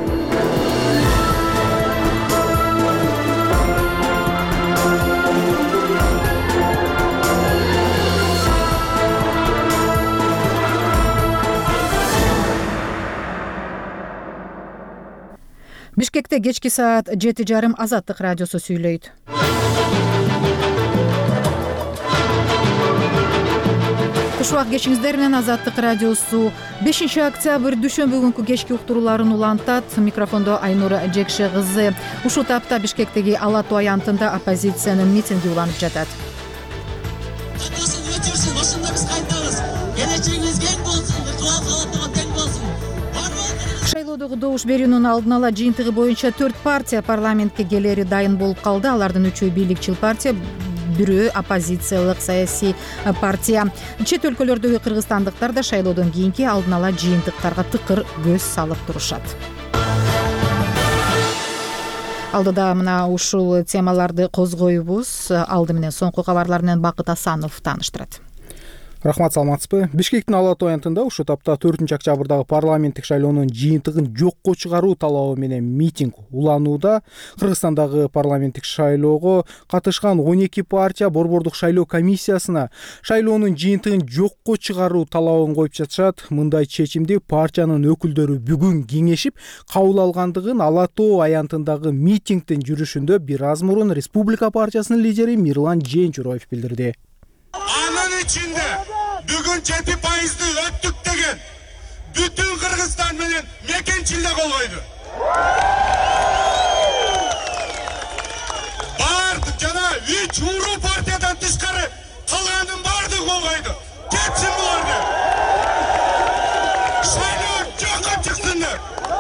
Бишкекте кечки саат жети жарым Азаттык радиосу сүйлөйт. кош убак кечиңиздер менен Азаттык радиосу бешинчи октябрь дүйшөмбү күнкү кечки уктурууларын улантат. Микрофондо Айнура Жекше кызы. Ушул тапта Бишкектеги Ала Тоо аянтында оппозициянын митинги уланып жатат. Ошондо биз кайтабыз. Келечегиңиз кең болсун, виртуал калаттыгы тең болсун. Шайлоодогу добуш берүүнүн алдын ала жыйынтыгы боюнча төрт партия парламентке келери дайын болуп калды. Алардын үчөө бийликчил партия, бирөө оппозициялык саясий партия. Чет өлкөлөрдөгү кыргызстандыктар да шайлоодон кийинки алдын ала жыйынтыктарга тыкыр көз салып турушат. Алдыда мына ушул темаларды козгойбуз. Алды менен соңку кабарлар менен Бакыт Асанов тааныштырат. Рахмат, саламатсызбы? Бишкектин Ала Тоо аянтында ушул тапта төртүнчү октябрдагы парламенттик шайлоонун жыйынтыгын жокко чыгаруу талабы менен митинг уланууда. Кыргызстандагы парламенттик шайлоого катышкан он эки партия борбордук шайлоо комиссиясына шайлоонун жыйынтыгын жокко чыгаруу талабын коюп жатышат. Мындай чечимди партиянын өкүлдөрү бүгүн кеңешип кабыл алгандыгын Ала Тоо аянтындагы митингдин жүрүшүндө бир аз мурун Республика партиясынын лидери Мирлан Жээнчуроев билдирди. Анын ичинде бүгүн жети пайызды өттүк деген бүтүн Кыргызстан менен мекенчилде кол койду. Бардык жана үч уруу партиядан тышкары калганын бардыгы кол койду. Кетсин буларды. Шайлоо жокко чыксындар.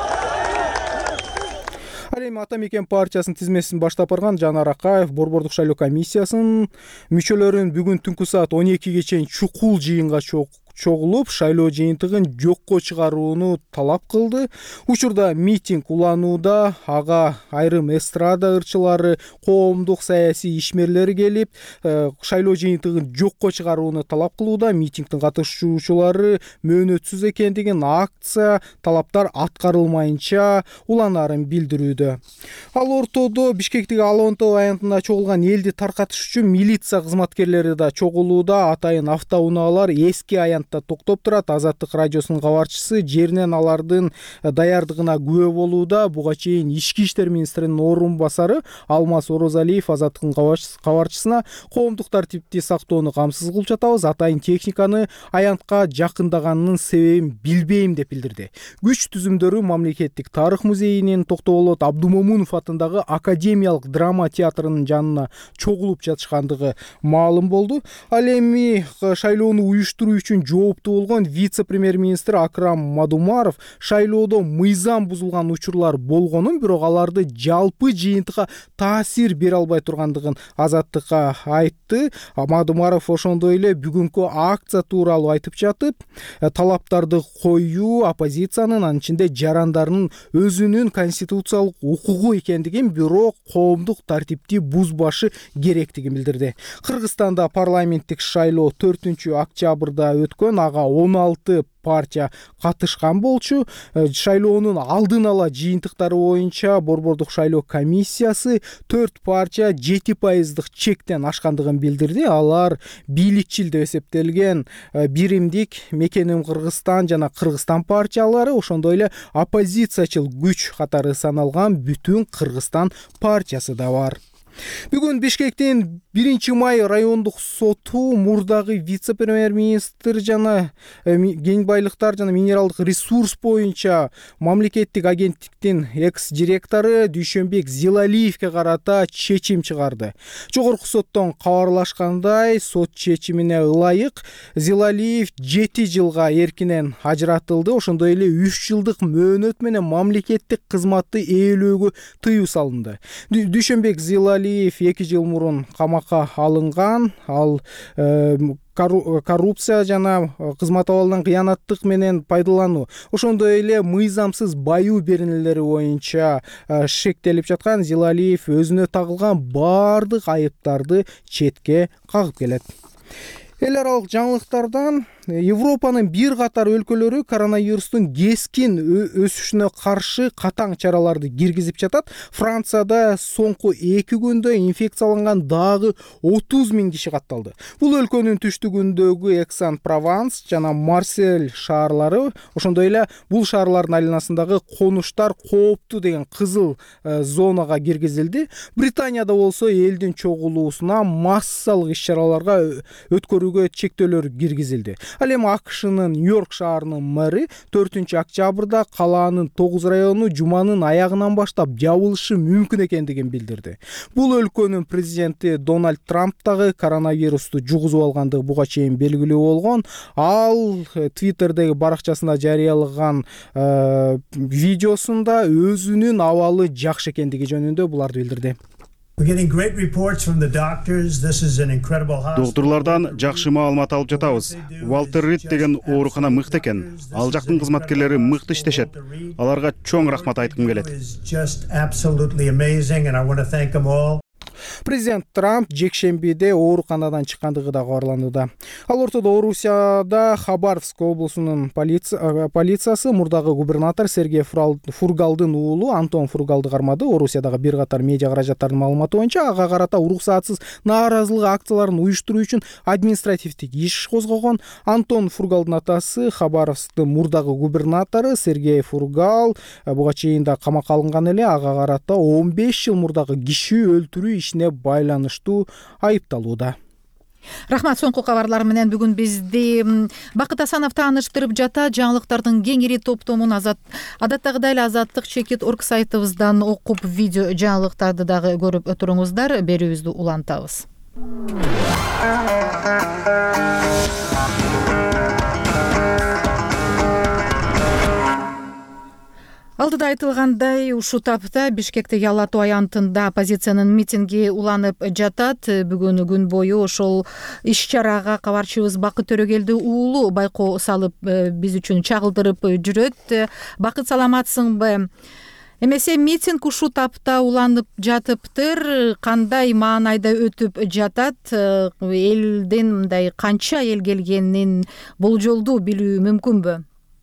Ал эми Ата Мекен партиясынын тизмесин баштап барган Жанар Акаев борбордук шайлоо комиссиясынын мүчөлөрүн бүгүн түнкү саат он экиге чейин чукул жыйынга чогулуп, шайлоо жыйынтыгын жокко чыгарууну талап кылды. Учурда митинг уланууда, ага айрым эстрада ырчылары, коомдук саясий ишмерлери келип, шайлоо жыйынтыгын жокко чыгарууну талап кылууда. Митингдин катышуучулары мөөнөтсүз экендигин, акция талаптар аткарылмайынча уланаарын билдирүүдө. Ал ортодо Бишкектеги Ала Тоо аянтында чогулган элди таркатыш үчүн милиция кызматкерлери да чогулууда. Атайын автоунаалар эски аянт токтоп турат. Азаттык радиосунун кабарчысы жеринен алардын даярдыгына күбө болууда. Буга чейин Ички иштер министринин орун басары Алмаз Орозалиев Азаттыктын кабарчысына коомдук тартипти сактоону камсыз кылып жатабыз, атайын техниканы аянтка жакындаганынын себебин билбейм деп билдирди. Күч түзүмдөрү мамлекеттик тарых музейинин Токтоболот Абдумомунов атындагы академиялык драма театрынын жанына чогулуп жатышкандыгы маалым болду. Ал эми шайлоону уюштуруу үчүн жооптуу болгон вице-премьер-министр Акрам Мадумаров шайлоодо мыйзам бузулган учурлар болгонун, бирок аларды жалпы жыйынтыкка таасир бере албай тургандыгын Азаттыкка айтты. Мадумаров ошондой эле бүгүнкү акция тууралуу айтып жатып, талаптарды коюу оппозициянын, анын ичинде жарандарынын өзүнүн конституциялык укугу экендигин, бирок коомдук тартипти бузбашы керектигин билдирди. Кыргызстанда парламенттик шайлоо төртүнчү октябрда өткөн, ага он алты партия катышкан болчу. Шайлоонун алдын ала жыйынтыктары боюнча борбордук шайлоо комиссиясы төрт партия жети пайыздык чектен ашкандыгын билдирди. Алар бийликчил деп эсептелген Биримдик, Мекеним Кыргызстан жана Кыргызстан партиялары, ошондой эле оппозициячыл күч катары саналган Бүтүн Кыргызстан партиясы да бар. Бүгүн Бишкектин биринчи май райондук соту мурдагы вице-премьер-министр жана кен байлыктар жана минералдык ресурс боюнча мамлекеттик агенттиктин экс-директору Дүйшөнбек Зилалиевке карата чечим чыгарды. Жогорку соттон кабарлашкандай, сот чечимине ылайык Зилалиев жети жылга эркинен ажыратылды. Ошондой эле үч жылдык мөөнөт менен мамлекеттик кызматты ээлөөгө тыюу салынды. Дүйшөнбек Зилалиев эки жыл мурун камакка алынган. Ал коррупция жана кызмат абалынан кыянаттык менен пайдалануу, ошондой эле мыйзамсыз баюу беренелери боюнча шектелип жаткан. Зилалиев өзүнө тагылган баардык айыптарды четке кагып келет. Эл аралык жаңылыктардан Европанын бир катар өлкөлөрү коронавирустун кескин өсүшүнө каршы катаң чараларды киргизип жатат. Францияда соңку эки күндө инфекцияланган дагы отуз миң киши катталды. Бул өлкөнүн түштүгүндөгү Эксан-Прованс жана Марсель шаарлары, ошондой эле бул шаарлардын айланасындагы конуштар кооптуу деген кызыл зонага киргизилди. Британияда болсо элдин чогулуусуна массалык иш-чараларга өткөрүүгө чектөөлөр киргизилди. Ал эми АКШнын Нью-Йорк шаарынын мэри төртүнчү октябрда калаанын тогуз району жуманын аягынан баштап жабылышы мүмкүн экендигин билдирди. Бул өлкөнүн президенти Дональд Трамп дагы коронавирусту жугузуп алгандыгы буга чейин белгилүү болгон. Ал Twitter'деги баракчасында жарыялаган видеосунда өзүнүн абалы жакшы экендиги жөнүндө буларды билдирди. Доктурлардан жакшы маалымат алып жатабыз. Уолтер Рид деген оорукана мыкты экен. Ал жактын кызматкерлери мыкты иштешет. Аларга чоң рахмат айткым келет. Президент Трамп жекшембиде ооруканадан чыккандыгы да кабарланууда. Ал ортодо Орусияда Хабаровск облусунун полициясы мурдагы губернатор Сергей Фургалдын уулу Антон Фургалды кармады. Орусиядагы бир катар медиа каражаттарынын маалыматы боюнча ага карата уруксатсыз нааразылык акцияларын уюштуруу үчүн административдик иш козгогон. Антон Фургалдын атасы Хабаровсктын мурдагы губернатору Сергей Фургал буга чейин да камакка алынган эле. Ага карата он беш жыл мурдагы киши өлтүрүү ишине байланыштуу айыпталууда. Рахмат, соңку кабарлар менен бүгүн бизди Бакыт Асанов тааныштырып жатат. Жаңылыктардын кеңири топтомун адаттагыдай эле азаттык чекит орг сайтыбыздан окуп, видео жаңылыктарды дагы көрүп туруңуздар. Берүүбүздү улантабыз. Алдыда айтылгандай, ушул тапта Бишкектеги Ала Тоо аянтында оппозициянын митинги уланып жатат. Бүгүн күн бою ошол иш-чарага кабарчыбыз Бакыт Төрөгелди уулу байкоо салып биз үчүн чагылдырып жүрөт. Бакыт, саламатсыңбы? Эмесе митинг ушул тапта уланып жатыптыр. Кандай маанайда өтүп жатат? Элден мындай канча эл келгенин болжолдуу билүү мүмкүнбү?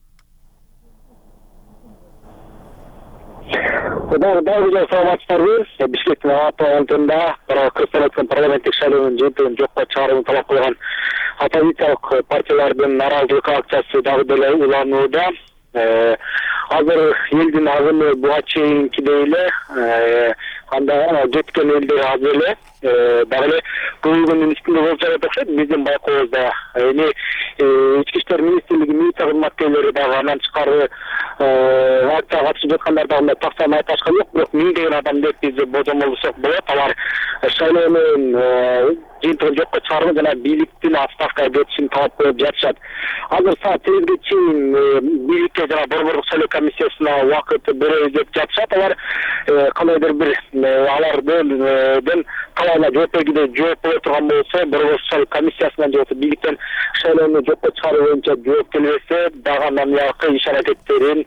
Дагы саламатсыздарбы. Бишкектин Ала Тоо аянтында кыргызстан өткөн парламенттик шайлоонун жыйынтыгын жокко чыгарууну талап кылган оппозициялык партиялардын нааразылык акциясы дагы деле уланууда. Азыр элдин агымы буга чейинкидей эле анда жеткен элдер аз эле, дагы эле көбүгүнүн үстүндө болуп жатат окшойт биздин байкообузда. Эми ички иштер министрлиги милиция кызматкерлери дагы андан тышкары акцияга катышып жаткандар дагы таксам айтышкан жок, бирок миңдеген адам деп биз божомолдосок болот. Алар шайлоонун жыйынтыгын жокко чыгаруу жана бийликтин отставкага кетишин талап кылып жатышат. Азыр саат сегизге чейин бийликке жана борбордук шайлоо комиссиясына убакыт беребиз деп жатышат. Алар кандайдыр бир алардын талабына жооп бергиде жооп боло турган болсо, борбордук шайлоо комиссиясынан же болбосо бийликтен шайлоону жокко чыгаруу боюнча жооп келбесе, дагы андан буяркы иш аракеттерин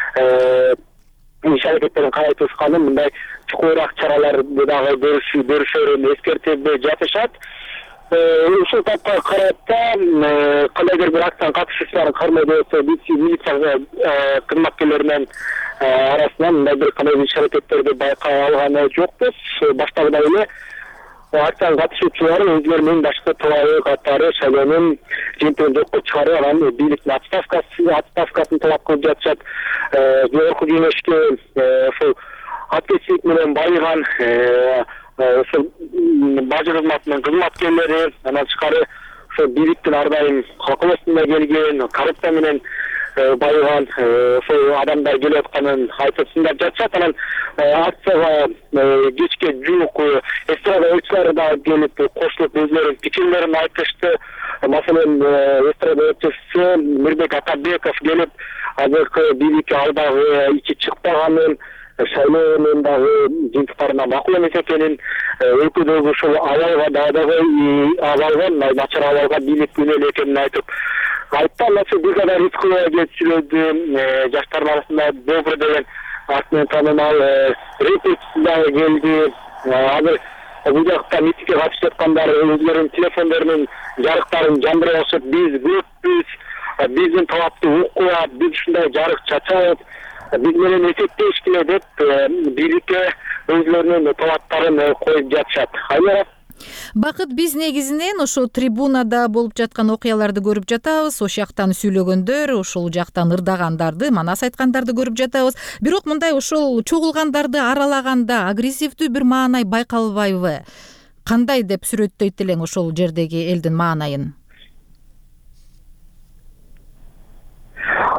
иш аракеттерин кандай тышканын, мындай чукурураак чараларды дагы көрүшөрүн эскертип жатышат. Ушул тапка карата кандайдыр бир акцияга катышуучуларын кармай болсо, милиция кызматкерлеринин арасынан мындай бир кандай иш аракеттерди байкай алган жокпуз. Баштагыдай эле акцияга катышуучулар өзүлөрүнүн башкы талабы катары шайлоонун жыйынтыгын жокко чыгаруу, анан бийликтин отставкасын талап кылып жатышат. Жогорку кеңешке ошол ответственник менен байыган ошол бажы кызматынын кызматкерлери, андан тышкары ошол бийликтин ар дайым коколосунда келген, коррупция менен байыган ошол адамдар келип атканын айтып сындап жатышат. Анан акцияга кечке жуук эстрада өкүлдөрү дагы келип кошулуп өзүлөрүнүн пикирлерин айтышты. Маселен, эстрада өкүлчүсү Мирбек Атабеков келип азыркы бийликке ал дагы ичи чыкпаганын, шайлоонун дагы жыйынтыктарына макул эмес экенин, өлкөдөгү ушул абалга дагы абалга, начар абалга бийлик күнөөлүү экенин айтып айтты. Анан бир кадар рискуя кетирүүдө жаштардын арасында Добрый деген атынан таанымал репер дагы келди. Азыр бул жакта митингге катышып жаткандар өзүлөрүнүн телефондорунун жарыктарын жандыра алышып, биз көппүз, биздин талапты укуп, биз ушундай жарык чачабыз, биз менен эсептешкиле деп бийликке өзүлөрүнүн талаптарын коюп жатышат. Айнара Бакыт, биз негизинен ошо трибунада болуп жаткан окуяларды көрүп жатабыз. Ошол жактан сүйлөгөндөр, ошол жактан ырдагандарды, манас айткандарды көрүп жатабыз. Бирок мындай ошол чогулгандарды аралаганда агрессивдүү бир маанай байкалбайбы? Кандай деп сүрөттөйт элең ошол жердеги элдин маанайын?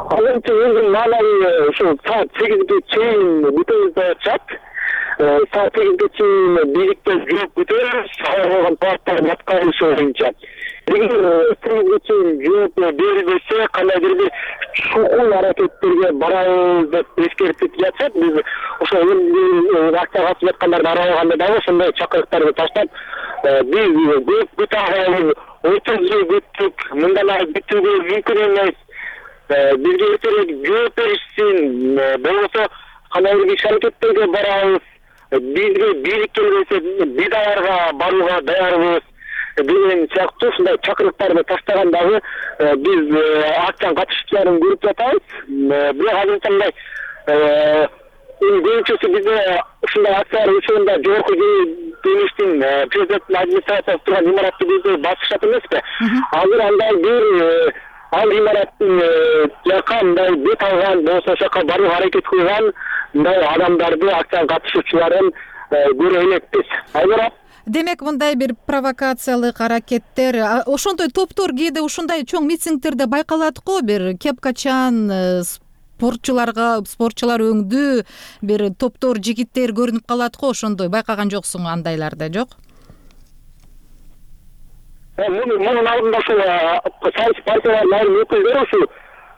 азырынча өзүм маанайы ушул саат сегизге чейин бүтөбүз деп атышат. Саат сегизге чейин бийликте жооп күтөбүз, ага калган талаптардын аткарылышы боюнча. Эгер сегизге чейин жооп берилбесе, кандайдыр бир чукул аракеттерге барабыз деп эскертип жатышат. Биз ошол акцияга катышып жаткандарды аралаганда дагы ошондой чакырыктарды таштап, биз жооп күтө албайбыз, отуз жыл күттүк, мындан ары күтүүгө мүмкүн эмес. Бизге эртерээк жооп беришсин, болбосо кандайдыр иш аракеттерге барабыз. Бизге бийлик келбесе, биз аларга барууга даярбыз деген сыяктуу ушундай чакырыктарды таштаган дагы биз акциянын катышуучуларын көрүп жатабыз. Бирок азырынча мындай көбүнчөсү бизде ушундай акциялар учурунда жогорку кеңештин президенттин администрациясы турган имаратты бизди басышат эмеспи? Азыр андай бир ал имараттын жака мындай бет алган, болсо ошока барууга аракет кылган мындай адамдарды, акциянын катышуучуларын көрө элекпиз. Айнура. Демек, мындай бир провокациялык аракеттер, ошондой топтор кээде ушундай чоң митингтерде байкалат го, бир кепкачан спортчуларга, спортчулар өңдүү бир топтор, жигиттер көрүнүп калат го, ошондой байкаган жоксуңбу андайларды, жок? Мунун алдында ушул саясий партиялардын айрым өкүлдөрү ушул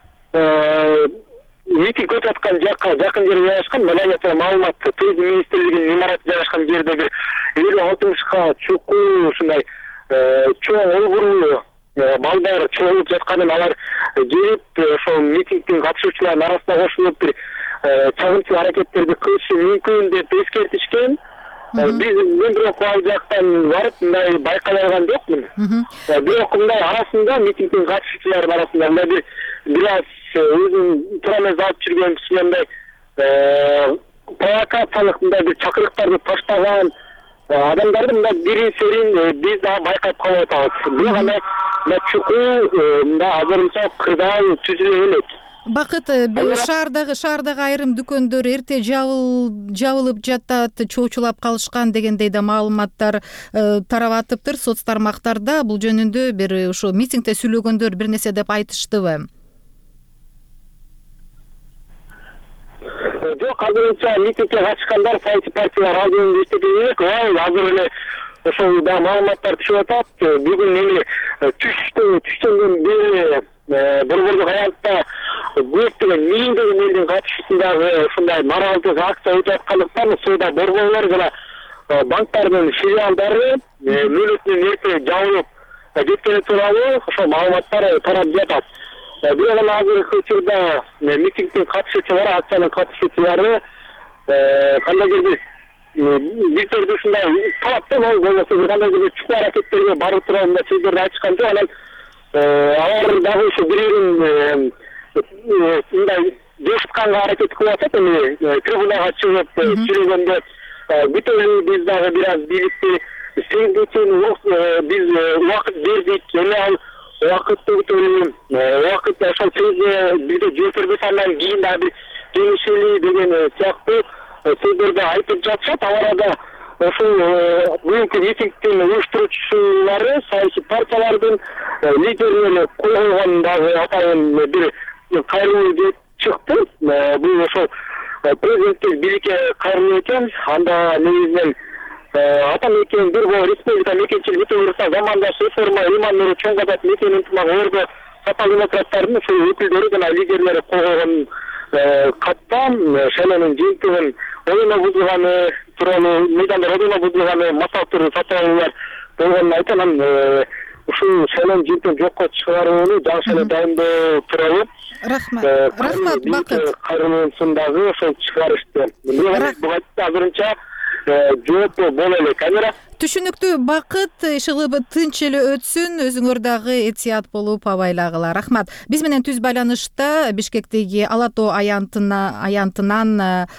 митинг өтүп аткан жакка жакын жерге жайгашкан, маданият маалымат туризм министрлигинин имараты жайгашкан жерде бир элүү алтымышка чукул ушундай чоң олбурлуу балдар чогулуп жатканын алар келип, ошол митингдин катышуучуларынын арасына кошулуп бир чагымчыл аракеттерди кылышы мүмкүн деп эскертишкен. Биз мен бирок ал жактан барып мындай байкалай алган жокмун. Бирок мындай арасында митингдин катышуучуларынын арасында мындай бир бир аз өзүн туура эмес алып жүргөн кичине провокациялык мындай бир чакырыктарды таштаган адамдарды мындай бирин серин биз дагы байкап калып атабыз. Бирок андай чукул мындай азырынча кырдаал түзүлө элек. Бакыт, шаардагы шаардагы айрым дүкөндөр эрте жабылып жатат, чоочулап калышкан дегендей да маалыматтар тарап атыптыр соц тармактарда. Бул жөнүндө бир ушу митингде сүйлөгөндөр бир нерсе деп айтыштыбы? Жок, азырынча митингге катышкандар саясий партиялар ал жөнүндө эчтеке эмес. Азыр эле ошол да маалыматтар түшүп атат. Бүгүн эми түштөн түштөндөн бери борбордук аянтта көптөгөн миңдеген элдин катышуусундагы ушундай нааразычылык акция өтүп аткандыктан соода борборлор жана банктардын филиалдары мөөнөтүнөн эрте жабылып кеткени тууралуу ошол маалыматтар тарап жатат. Бирок эми азыркы учурда митингдин катышуучулары, акциянын катышуучулары кандайдыр бир бир түрдүү ушундай талапты болбосо кандайдыр бир чукул аракеттерге баруу тууралуу сөздөрдү айтышкан жок. Анан алар дагы ушу бирин мындай жошутканга аракет кылып атат. Эми трибунага чыгып сүйлөгөндө бүтөбүз биз дагы бир аз бийликти сегизге чейин биз убакыт бердик. Эми ал убакытты бүтөбүз, убакыт ошол сегизге бизге жооп бербесе андан кийин дагы бир келишели деген сыяктуу сөздөрдү айтып жатышат. Ал арада ошол бүгүнкү митингдин уюштуруучулары саясий партиялардын лидерлери кол койгон дагы атайын бир кайрылуу чыкты. Бул ошол президенттик бийликке кайрылуу экен. Анда негизинен ата мекен Дырбоо республика мекенчилик бүтүн замандаш реформа ыймандары чоң катат мекен ынтымагы ордо сапал демократтардын ушул өкүлдөрү жана лидерлери кол койгон каттан шайлоонун жыйынтыгын оюна бузулганы тууралуу, мыйдандар оюна бузулганы, массалык сатып алуулар болгонун айтып, анан ушул шайлоонун жыйынтыгын жокко чыгарууну жаңы шайлоо дайындоо тууралуу рахмат рахмат Бакыт кайрылуусундагы ошол чыгарышты. Бул азырынча жооп боло элек. Камера түшүнүктүү. Бакыт, ишыгы тынч эле өтсүн, өзүңөр дагы этият болуп абайлагыла. Рахмат. Биз менен түз байланышта Бишкектеги Ала тоо аянтына аянтынан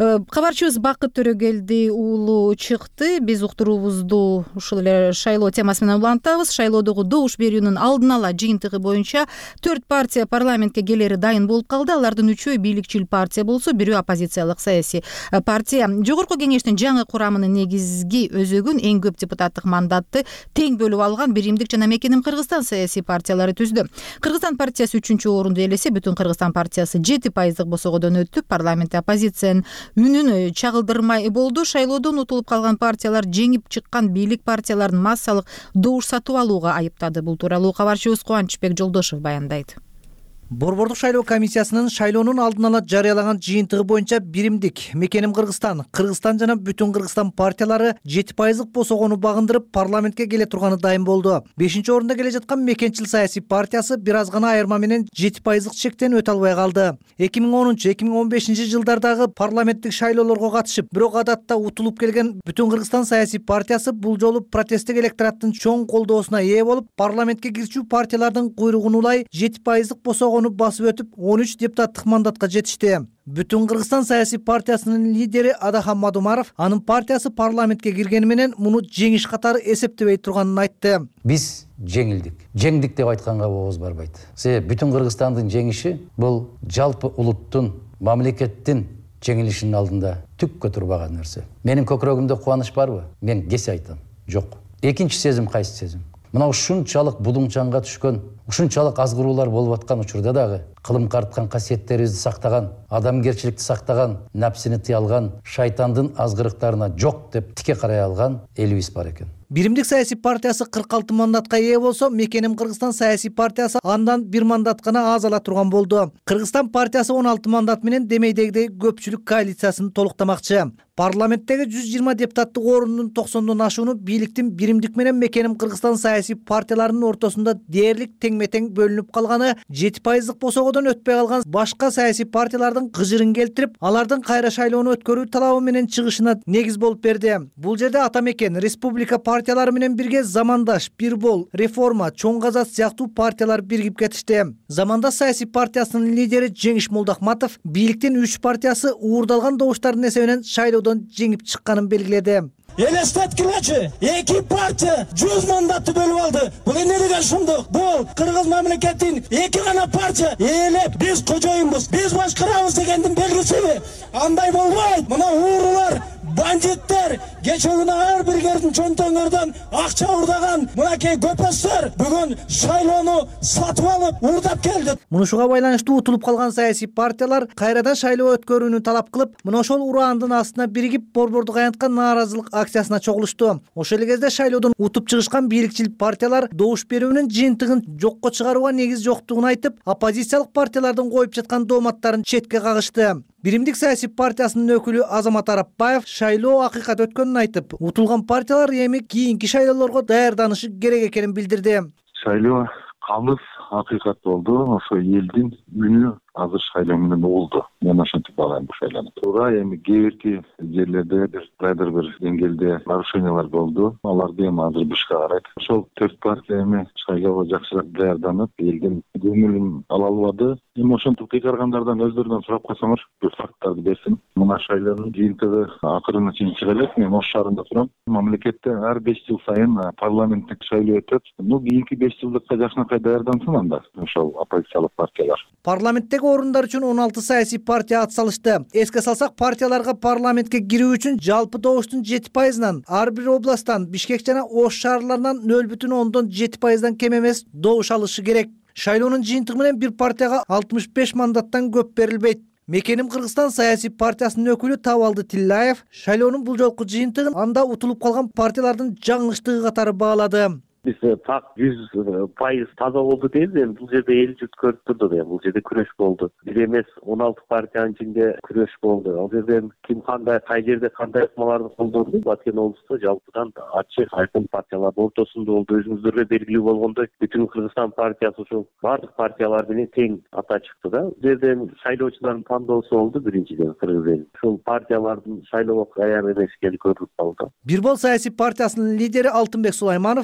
Кабарчыбыз Бакыт Төрөгелди уулу чыкты. Биз уктуруубузду ушул эле шайлоо темасы менен улантабыз. Шайлоодогу добуш берүүнүн алдын ала жыйынтыгы боюнча төрт партия парламентке келери дайын болуп калды. Алардын үчөө бийликчил партия болсо, бирөө оппозициялык саясий партия. Жогорку кеңештин жаңы курамынын негизги өзөгүн эң көп депутаттык мандатты тең бөлүп алган Биримдик жана Мекеним Кыргызстан саясий партиялары түздү. Кыргызстан партиясы үчүнчү орунду ээлесе, Бүтүн Кыргызстан партиясы жети пайыздык босогодон өтүп, парламентте оппозициянын үнүн чагылдырмай болду. Шайлоодон утулуп калган партиялар жеңип чыккан бийлик партияларын массалык добуш сатып алууга айыптады. Бул тууралуу кабарчыбыз Кубанычбек Жолдошев баяндайт. Борбордук шайлоо комиссиясынын шайлоонун алдын ала жарыялаган жыйынтыгы боюнча Биримдик, Мекеним Кыргызстан, Кыргызстан жана Бүтүн Кыргызстан партиялары жети пайыздык босогону багындырып, парламентке келе турганы дайын болду. бешинчи орунда келе жаткан Мекенчил саясий партиясы бир аз гана айырма менен жети пайыздык чектен өтө албай калды. эки миң онунчу эки миң он бешинчи жылдардагы парламенттик шайлоолорго катышып, бирок адатта утулуп келген Бүтүн Кыргызстан саясий партиясы бул жолу протесттик электораттын чоң колдоосуна ээ болуп, парламентке кирчү партиялардын куйругун улай жети пайыздык босогону басып өтүп, он үч депутаттык мандатка жетишти. Бүтүн Кыргызстан саясий партиясынын лидери Адахан Мадумаров анын партиясы парламентке киргени менен муну жеңиш катары эсептебей турганын айтты. Биз жеңилдик. Жеңдик деп айтканга ооз барбайт. Себеби Бүтүн Кыргызстандын жеңиши бул жалпы улуттун, мамлекеттин жеңилишинин алдында түккө турбаган нерсе. Менин көкүрөгүмдө кубаныч барбы? Мен кесе айтам. Жок. Экинчи сезим кайсы сезим? Мына ушунчалык будуңчанга түшкөн, ушунчалык азгыруулар болуп аткан учурда дагы кылым карткан касиеттерибизди сактаган, адамгерчиликти сактаган, напсини тыя алган, шайтандын азгырыктарына жок деп тике карай алган элибиз бар экен. Биримдик саясий партиясы кырк алты мандатка ээ болсо, Мекеним Кыргызстан саясий партиясы андан бир мандат гана аз ала турган болду. Кыргызстан партиясы он алты мандат менен демейдегидей көпчүлүк коалициясын толуктамакчы. Парламенттеги жүз жыйырма депутаттык орунун токсондон ашууну бийликтин Биримдик менен Мекеним Кыргызстан саясий партияларынын ортосунда дээрлик теңме-тең бөлүнүп калганы, жети пайыздык босогодон өтпөй калган башка саясий партиялардын кыжырын келтирип, алардын кайра шайлоону өткөрүү талабы менен чыгышына негиз болуп берди. Бул жерде Ата Мекен, Республика партиялары менен бирге Замандаш, Бирбол, Реформа, Чоң Казак сыяктуу партиялар биригип кетишти. Замандаш саясий партиясынын лидери Жеңиш Молдохматов бийликтин үч партиясы уурдалган добуштардын эсебинен шайлоодон жеңип чыкканын белгиледи. Элестеткилечи, эки партия жүз мандатты бөлүп алды. Бул эмне деген ушундук? Бул кыргыз мамлекетин эки гана партия ээлеп, биз кожоюнбуз, биз башкарабыз дегендин белгисиби? Андай болбойт. Мына уурулар, бандиттер, кече күнү ар бир жердин чөнтөңөрдөн акча урдаган мынакей көпөстөр бүгүн шайлоону сатып алып, уурдап келди. Мунушуга байланыштуу утулуп калган саясий партиялар кайрадан шайлоо өткөрүүнү талап кылып, мына ошол ураандын астына биригип борбордук аянтка нааразылык акциясына чогулушту. Ошол эле кезде шайлоодон утуп чыгышкан бийликчил партиялар добуш берүүнүн жыйынтыгын жокко чыгарууга негиз жоктугун айтып, оппозициялык партиялардын коюп жаткан дооматтарын четке кагышты. Биримдик саясий партиясынын өкүлү Азамат Арапбаев шайлоо акыйкат өткөнүн айтып, утулган партиялар эми кийинки шайлоолорго даярданышы керек экенин билдирди. Шайлоо калыс акыйкат болду. Ошо элдин үнү азыр шайлоо менен угулду. Мен ошентип багайм бул шайлоону. Туура, эми кээ бирки жерлерде бир кайдыр бир деңгээлде нарушениялар болду. Аларды эми азыр башка карайт. Ошол төрт партия эми шайлоого жакшыраак даярданып, элдин көңүлүн ала албады. Эми ошентип кыйгаргандардан өздөрүнөн сурап койсоңор, бир факттарды берсин. Мына шайлоонун жыйынтыгы акырына чейин чыга элек. Мен Ош шаарында турам. Мамлекетте ар беш жыл сайын парламенттик шайлоо өтөт. Ну, кийинки беш жылдыкка жакшынакай даярдансын анда ошол оппозициялык партиялар. Парламенттеги орундар үчүн он алты саясий партия ат салышты. Эске салсак, партияларга парламентке кирүү үчүн жалпы добуштун жети пайызынан, ар бир областтан, Бишкек жана Ош шаарларынан нөл бүтүн ондон жети пайыздан кем эмес добуш алышы керек. Шайлоонун жыйынтыгы менен бир партияга алтымыш беш мандаттан көп берилбейт. Мекеним Кыргызстан саясий партиясынын өкүлү Табалды Тиллаев шайлоонун бул жолку жыйынтыгын анда утулуп калган партиялардын жаңылыштыгы катары баалады. Биз так жүз пайыз таза болду дейбиз. Эми бул жерде эл жұрт көрүп турду. Бул жерде күрөш болду. Бир эмес он алты партиянын ичинде күрөш болду. Ал жерде ким кандай, кай жерде кандай ыкмаларды колдонду? Баткен облусунда жалпыдан ачык, айкын партиялардын ортосунда болду. Өзүңүздөргө белгилүү болгондой, Бүтүн Кыргызстан партиясы ошол бардык партиялар менен тең ата чыкты да. Бул жерде шайлоочулардын тандоосу болду биринчиден кыргыз эли. Ошол партиялардын шайлоого даяр эмес экени көрүнүп калды. Бирбол саясий партиясынын лидери Алтынбек Сулайманов бийлик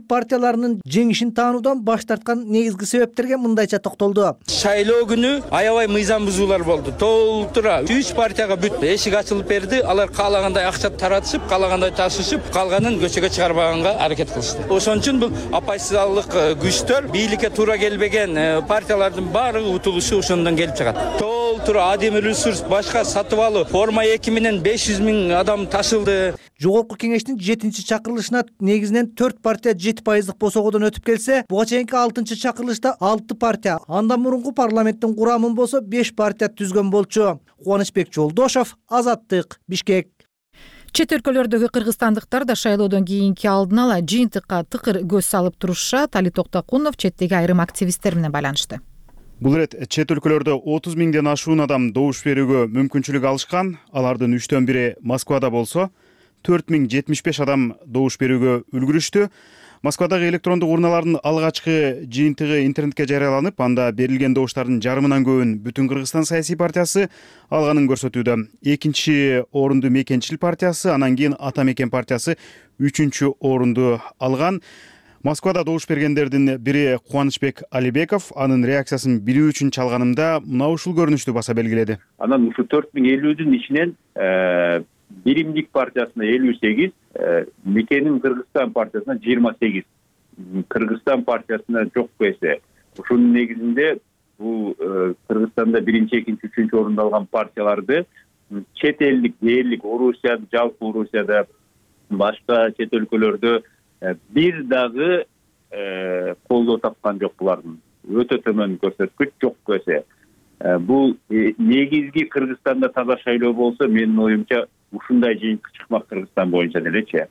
партияларынын жеңишин таануудан баш тарткан негизги себептерге мындайча токтолду. Шайлоо күнү аябай мыйзам бузуулар болду. Толтура үч партияга бүт эшик ачылып берди. Алар каалагандай акча таратышып, каалагандай ташышып, калганын көчөгө чыгарбаганга аракет кылышты. Ошон үчүн бул оппозициялык күчтөр бийликке туура келбеген партиялардын баары утулушу ошондон келип чыгат. Толтура адим ресурс башка сатып алуу, форма эки менен беш жүз миң адам ташылды. Жогорку кеңештин жетинчи чакырылышына негизинен төрт партия жети пайыздык босогодон өтүп келсе, буга чейинки алтынчы чакырылышта алты партия, андан мурунку парламенттин курамын болсо беш партия түзгөн болчу. Кубанычбек Жолдошов, Азаттык, Бишкек. Чет өлкөлөрдөгү кыргызстандыктар да шайлоодон кийинки алдын ала жыйынтыкка тыкыр көз салып турушат. Али Токтокунов четтеги айрым активисттер менен байланышты. Бул ирет чет өлкөлөрдө отуз миңден ашуун адам добуш берүүгө мүмкүнчүлүк алышкан. Алардын үчтөн бири Москвада болсо, төрт миң жетимиш беш адам добуш берүүгө үлгүрүштү. Москвадагы электрондук урналардын алгачкы жыйынтыгы интернетке жарыяланып, анда берилген добуштардын жарымынан көбүн Бүтүн Кыргызстан саясий партиясы алганын көрсөтүүдө. Экинчи орунду Мекенчил партиясы, анан кийин Ата Мекен партиясы үчүнчү орунду алган. Москвада добуш бергендердин бири Кубанычбек Алибеков анын реакциясын билүү үчүн чалганымда мына ушул көрүнүштү баса белгиледи. Анан ушу төрт миң элүүдүн ичинен Биримдик партиясына элүү сегиз, Мекенин Кыргызстан партиясына жыйырма сегиз, Кыргызстан партиясына жокпу эсе. Ушунун негизинде бул Кыргызстанда биринчи, экинчи, үчүнчү орунду алган партияларды чет элдик, дээрлик, Орусияда, жалпы Орусияда, башка чет өлкөлөрдө бир дагы колдоо тапкан жок булардын. Өтө төмөн көрсөткүч, жокпу эсе. Бул негизги Кыргызстанда таза шайлоо болсо, менин оюмча ушундай жыйынтык чыкмак Кыргызстан боюнча делечи.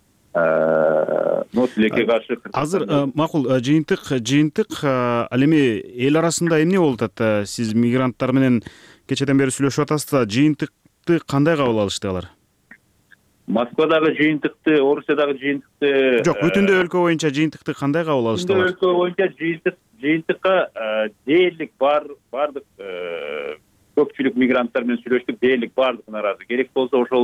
Но тилекке каршы азыр макул жыйынтык, жыйынтык ал эми эл арасында эмне болуп атат? Сиз мигранттар менен кечеден бери сүйлөшүп атасыздар. Жыйынтыкты кандай кабыл алышты алар? Москвадагы жыйынтыкты, Орусиядагы жыйынтыкты жок, бүтүн өлкө боюнча жыйынтыкты кандай кабыл алышты алар? Өлкө боюнча жыйынтык жыйынтыкка дээрлик бар, бардык көпчүлүк мигранттар менен сүйлөштүк, дээрлик бардык нааразы. Керек болсо ошол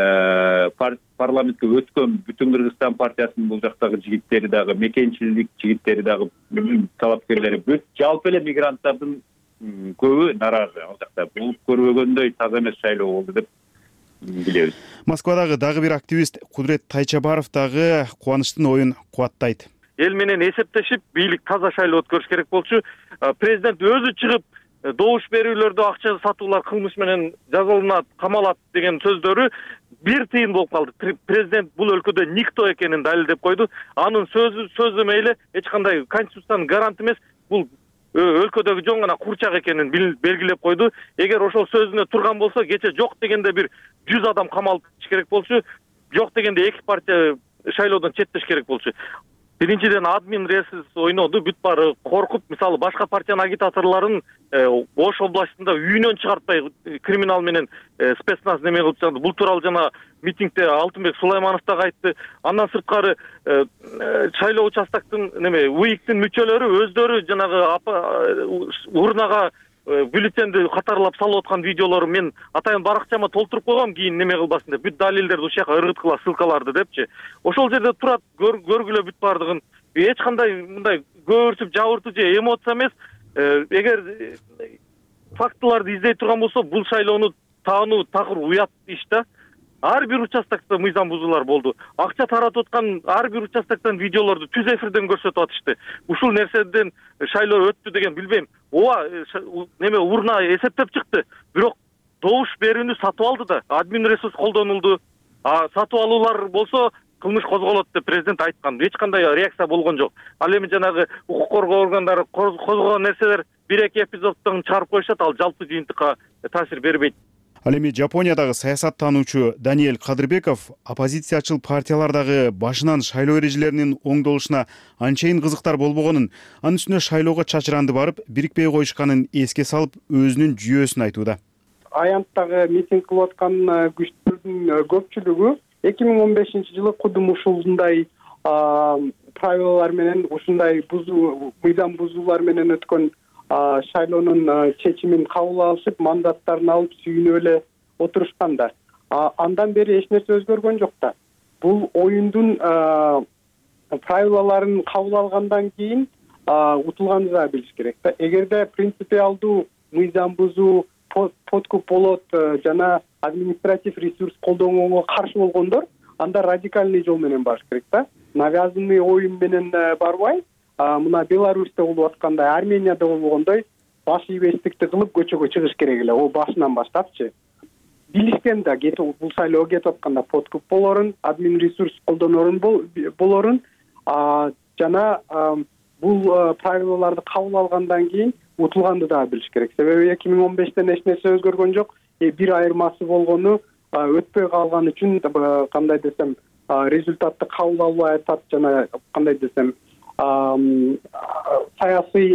парламентке өткөн Бүтүн Кыргызстан партиясынын бул жактагы жигиттери дагы, Мекенчилдик жигиттери дагы, талапкерлери бүт жалпы эле мигранттардын көбү нааразы. Ал жакта болуп көрбөгөндөй таза эмес шайлоо болду деп билебиз. Москвадагы дагы бир активист Кудурет Тайчабаров дагы кубанычтын оюн кубаттайт. Эл менен эсептешип, бийлик таза шайлоо өткөрүш керек болчу. Президент өзү чыгып добуш берүүлөрдө акча сатуулар кылмыш менен жазаланат, камалат деген сөздөрү бир тыйын болуп калды. Президент бул өлкөдө никто экенин далилдеп койду. Анын сөзү сөзү мейли эч кандай конституциянын гаранты эмес, бул өлкөдөгү жөн гана курчак экенин белгилеп койду. Эгер ошол сөзүнө турган болсо, кече жок дегенде бир жүз адам камалып керек болчу, жок дегенде эки партия шайлоодон четтеш керек болчу. Биринчиден админ ресурс ойноду, бүт баары коркуп, мисалы башка партиянын агитаторлорун Ош областында үйүнөн чыгартпай криминал менен спецназ неме кылып чыгарды. Бул тууралуу жана митингде Алтынбек Сулайманов да айтты. Андан сырткары шайлоо участоктун неме УИКтин мүчөлөрү өздөрү жанагы урнага бюллетенди катарлап салып аткан видеолору мен атайын баракчама толтуруп койгом, кийин неме кылбасын деп, бүт далилдерди ушул жака ыргыткыла, ссылкаларды депчи. Ошол жерде турат, көргүлө бүт бардыгын. Эч кандай мындай көбүртүп, жабыртуу же эмоция эмес. Эгер фактыларды издей турган болсо, бул шайлоону таануу такыр уят иш да. Ар бир участокто мыйзам бузуулар болду. Акча таратып аткан ар бир участоктон видеолорду түз эфирден көрсөтүп атышты. Ушул нерседен шайлоо өттү деген билбейм. Ооба, неме урна эсептеп чыкты. Бирок добуш берүүнү сатып алды да. Админ ресурс колдонулду. А сатып алуулар болсо кылмыш козголот деп президент айткан. Эч кандай реакция болгон жок. Ал эми жанагы укук коргоо органдары козгогон нерселер бир-эки эпизоддон чыгарып коюшат, ал жалпы жыйынтыкка таасир бербейт. Ал эми Жапониядагы саясаттануучу Даниэль Кадырбеков оппозициячыл партиялардагы башынан шайлоо эрежелеринин оңдолушуна анчейин кызыктар болбогонун, анын үстүнө шайлоого чачыранды барып, бирикпей коюшканын эске салып, өзүнүн жүйөсүн айтууда. Аянттагы митинг кылып аткан күчтөрдүн көпчүлүгү эки миң он бешинчи жылы кудум ушундай правилалар менен, ушундай бузуу, мыйзам бузуулар менен өткөн шайлоонун чечимин кабыл алышып, мандаттарын алып сүйүнүп эле отурушкандар. Андан бери эч нерсе өзгөргөн жок да. Бул оюндун правилаларын кабыл алгандан кийин утулганды да билиш керек да. Эгерде принципиалдуу мыйзам бузуу, подкуп болот жана административ ресурс колдонууга каршы болгондор анда радикальный жол менен барыш керек да. Навязанный оюн менен барбай, мына Беларусьта болуп аткандай, Арменияда болгондой баш ийбестикти кылып көчөгө чыгыш керек эле. Ол башынан баштапчы. Билишкен да кетип бул шайлоо кетип атканда подкуп болорун, админ ресурс колдонорун болорун, жана бул правилаларды кабыл алгандан кийин утулганды да билиш керек. Себеби эки миң он бештен эч нерсе өзгөргөн жок. Бир айырмасы болгону өтпөй калган үчүн кандай десем результатты кабыл албай атат жана кандай десем саясий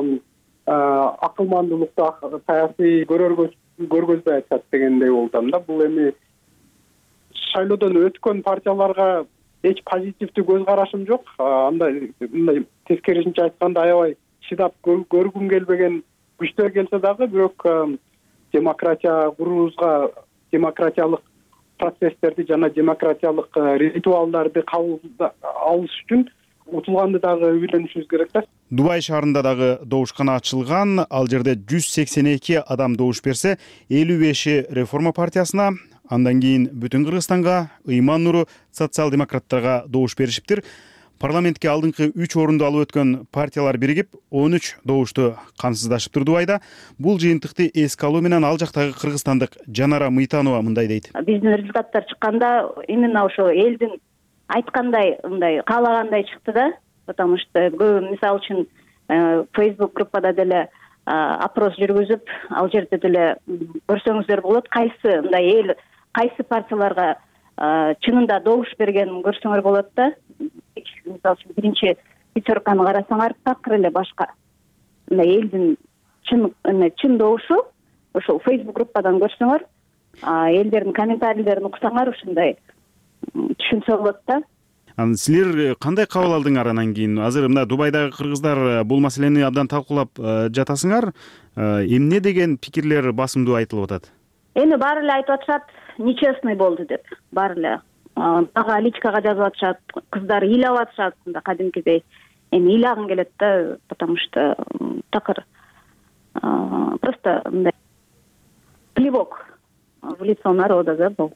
акылмандуулукту саясий көргөзбөй атат дегендей болдум да. Бул эми шайлоодон өткөн партияларга эч позитивдүү көз карашым жок. Анда мындай тескерисинче айтканда аябай чыдап көргүм келбеген күчтөр келсе дагы, бирок демократия куруубузга демократиялык процесстерди жана демократиялык ритуалдарды кабыл алыш үчүн утулганды дагы үйрөнүшүбүз керек да. Дубай шаарында дагы добушкана ачылган. Ал жерде жүз сексен эки адам добуш берсе, элүү беши реформа партиясына, андан кийин бүтүн Кыргызстанга, Ыйман Нуру социал-демократтарга добуш беришиптир. Парламентке алдыңкы үч орунду алып өткөн партиялар биригип, он үч добушту камсыздашыптыр Дубайда. Бул жыйынтыкты эске алуу менен ал жактагы кыргызстандык Жанара Мыйтанова мындай дейт. Биздин результаттар чыкканда именно ошо элдин айткандай, мындай каалагандай чыкты да, потому что көбү мисалы үчүн Facebook группада деле опрос жүргүзүп, ал жерде деле көрсөңүздөр болот, кайсы мындай эл кайсы партияларга чынында добуш берген көрсөңөр болот да. Мисалы үчүн биринчи пятерканы карасаңар, такыр эле башка мындай элдин чын чын добушу ошол Facebook группадан көрсөңөр, элдердин комментарийлерин уксаңар ушундай түшүнсө болот да. Анан силер кандай кабыл алдыңар анан кийин? Азыр мына Дубайдагы кыргыздар бул маселени абдан талкуулап жатасыңар. Эмне деген пикирлер басымдуу айтылып атат? Эми баары эле айтып атышат, нечестный болду деп. Баары эле дагы личкага жазып атышат, кыздар ыйлап атышат, мында кадимкидей. Эми ыйлагым келет да, потому что такыр просто мындай плевок в лицо народа да бул.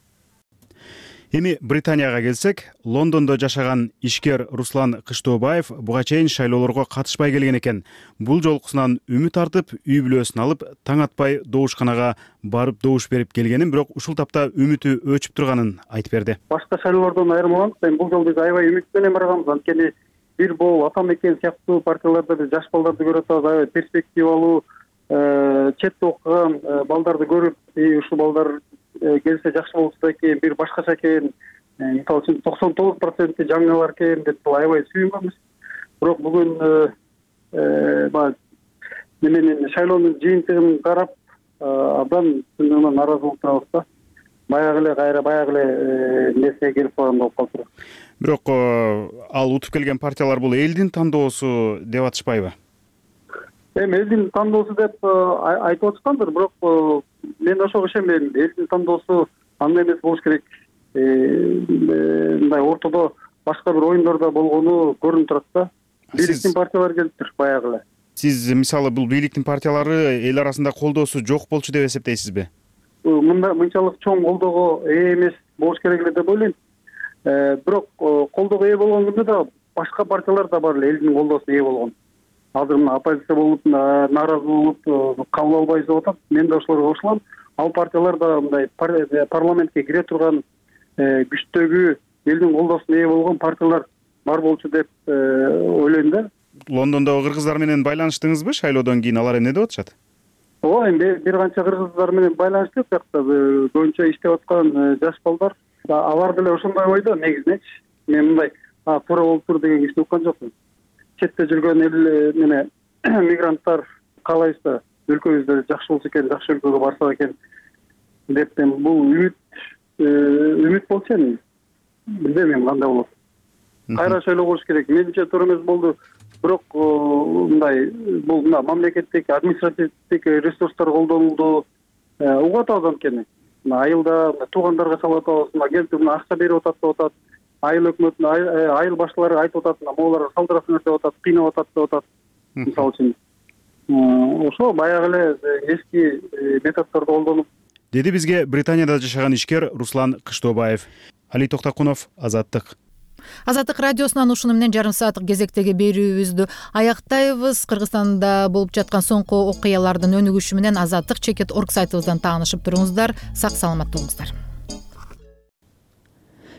Эми Британияга келсек, Лондондо жашаган ишкер Руслан Кыштообаев буга чейин шайлоолорго катышпай келген экен. Бул жолкусунан үмүт артып, үй бүлөсүн алып, таң атпай добушканага барып добуш берип келгенин, бирок ушул тапта үмүтү өчүп турганын айтып берди. Башка шайлоолордон айырмаланып, мен бул жолу биз аябай үмүт менен барганбыз. Анткени бир бул Ата Мекен сыяктуу партияларда биз жаш балдарды көрүп атабыз, аябай перспективалуу, четте окуган балдарды көрүп, ушул балдар келсе жакшы болсо экен, бир башкача экен, мисалы үчүн токсон тогуз проценти жаңылар экен деп аябай сүйүнгөнбүз. Бирок бүгүн баягы неменин шайлоонун жыйынтыгын карап, абдан чындыгында нааразы болуп турабыз да. Баягы эле кайра баягы эле нерсеге келип калган болуп калды. Бирок ал утуп келген партиялар бул элдин тандоосу деп атышпайбы? Эми элдин тандоосу деп айтып атышкандыр, бирок мен ошого ишенбейм. Элдин тандоосу андай эмес болуш керек. Мындай ортодо башка бир оюндарда болгону көрүнүп турат да. Бийликтин партиялары келиптир баягы эле. Сиз мисалы бул бийликтин партиялары эл арасында колдоосу жок болчу деп эсептейсизби? Мында мынчалык чоң колдоого ээ эмес болуш керек эле деп ойлойм. Бирок колдоого ээ болгон күндө да башка партиялар да бар эле элдин колдоосуна ээ болгон. Азыр мына оппозиция болуп, нааразы болуп, кабыл албайбыз деп атат. Мен да ошолорго кошулам. Ал партиялар да мындай парламентке кире турган күчтөгү элдин колдоосуна ээ болгон партиялар бар болчу деп ойлойм да. Лондондогу кыргыздар менен байланыштыңызбы шайлоодон кийин? Алар эмне деп атышат? Ооба, эми бир канча кыргыздар менен байланыштык, биякта көбүнчө иштеп аткан жаш балдар. Алар деле ошондой ойдо негизинечи. Мен мындай туура болуп тур деген киши уккан жокмун. Четте жүргөн эл менен мигранттар каалайбызда өлкөбүздө жакшы болсо экен, жакшы өлкөгө барса экен деп бул үмүт үмүт болчу эми. Билбейм кандай болот. Кайра шайлоо болуш керек. Менимче туура эмес болду. Бирок мындай бул мына мамлекеттик административдик ресурстар колдонулду. Угуп атабыз анткени. Мына айылда туугандарга салып атабыз, мына келип мына акча берип атат деп атат. айыл өкмөтүнүн айыл башчылары айтып атат, могулар салдырасын өртөп атат, кыйнап атат деп атат. Мисалы үчүн ошо баягы эле эски методдорду колдонуп, деди бизге Британияда жашаган ишкер Руслан Кыштобаев. Али Токтокунов, Азаттык. Азаттык радиосунан ушуну менен жарым сааттык кезектеги берүүбүздү аяктайбыз. Кыргызстанда болуп жаткан соңку окуялардын өнүгүшү менен азаттык чекит орг сайтыбыздан таанышып туруңуздар. Сак саламат болуңуздар.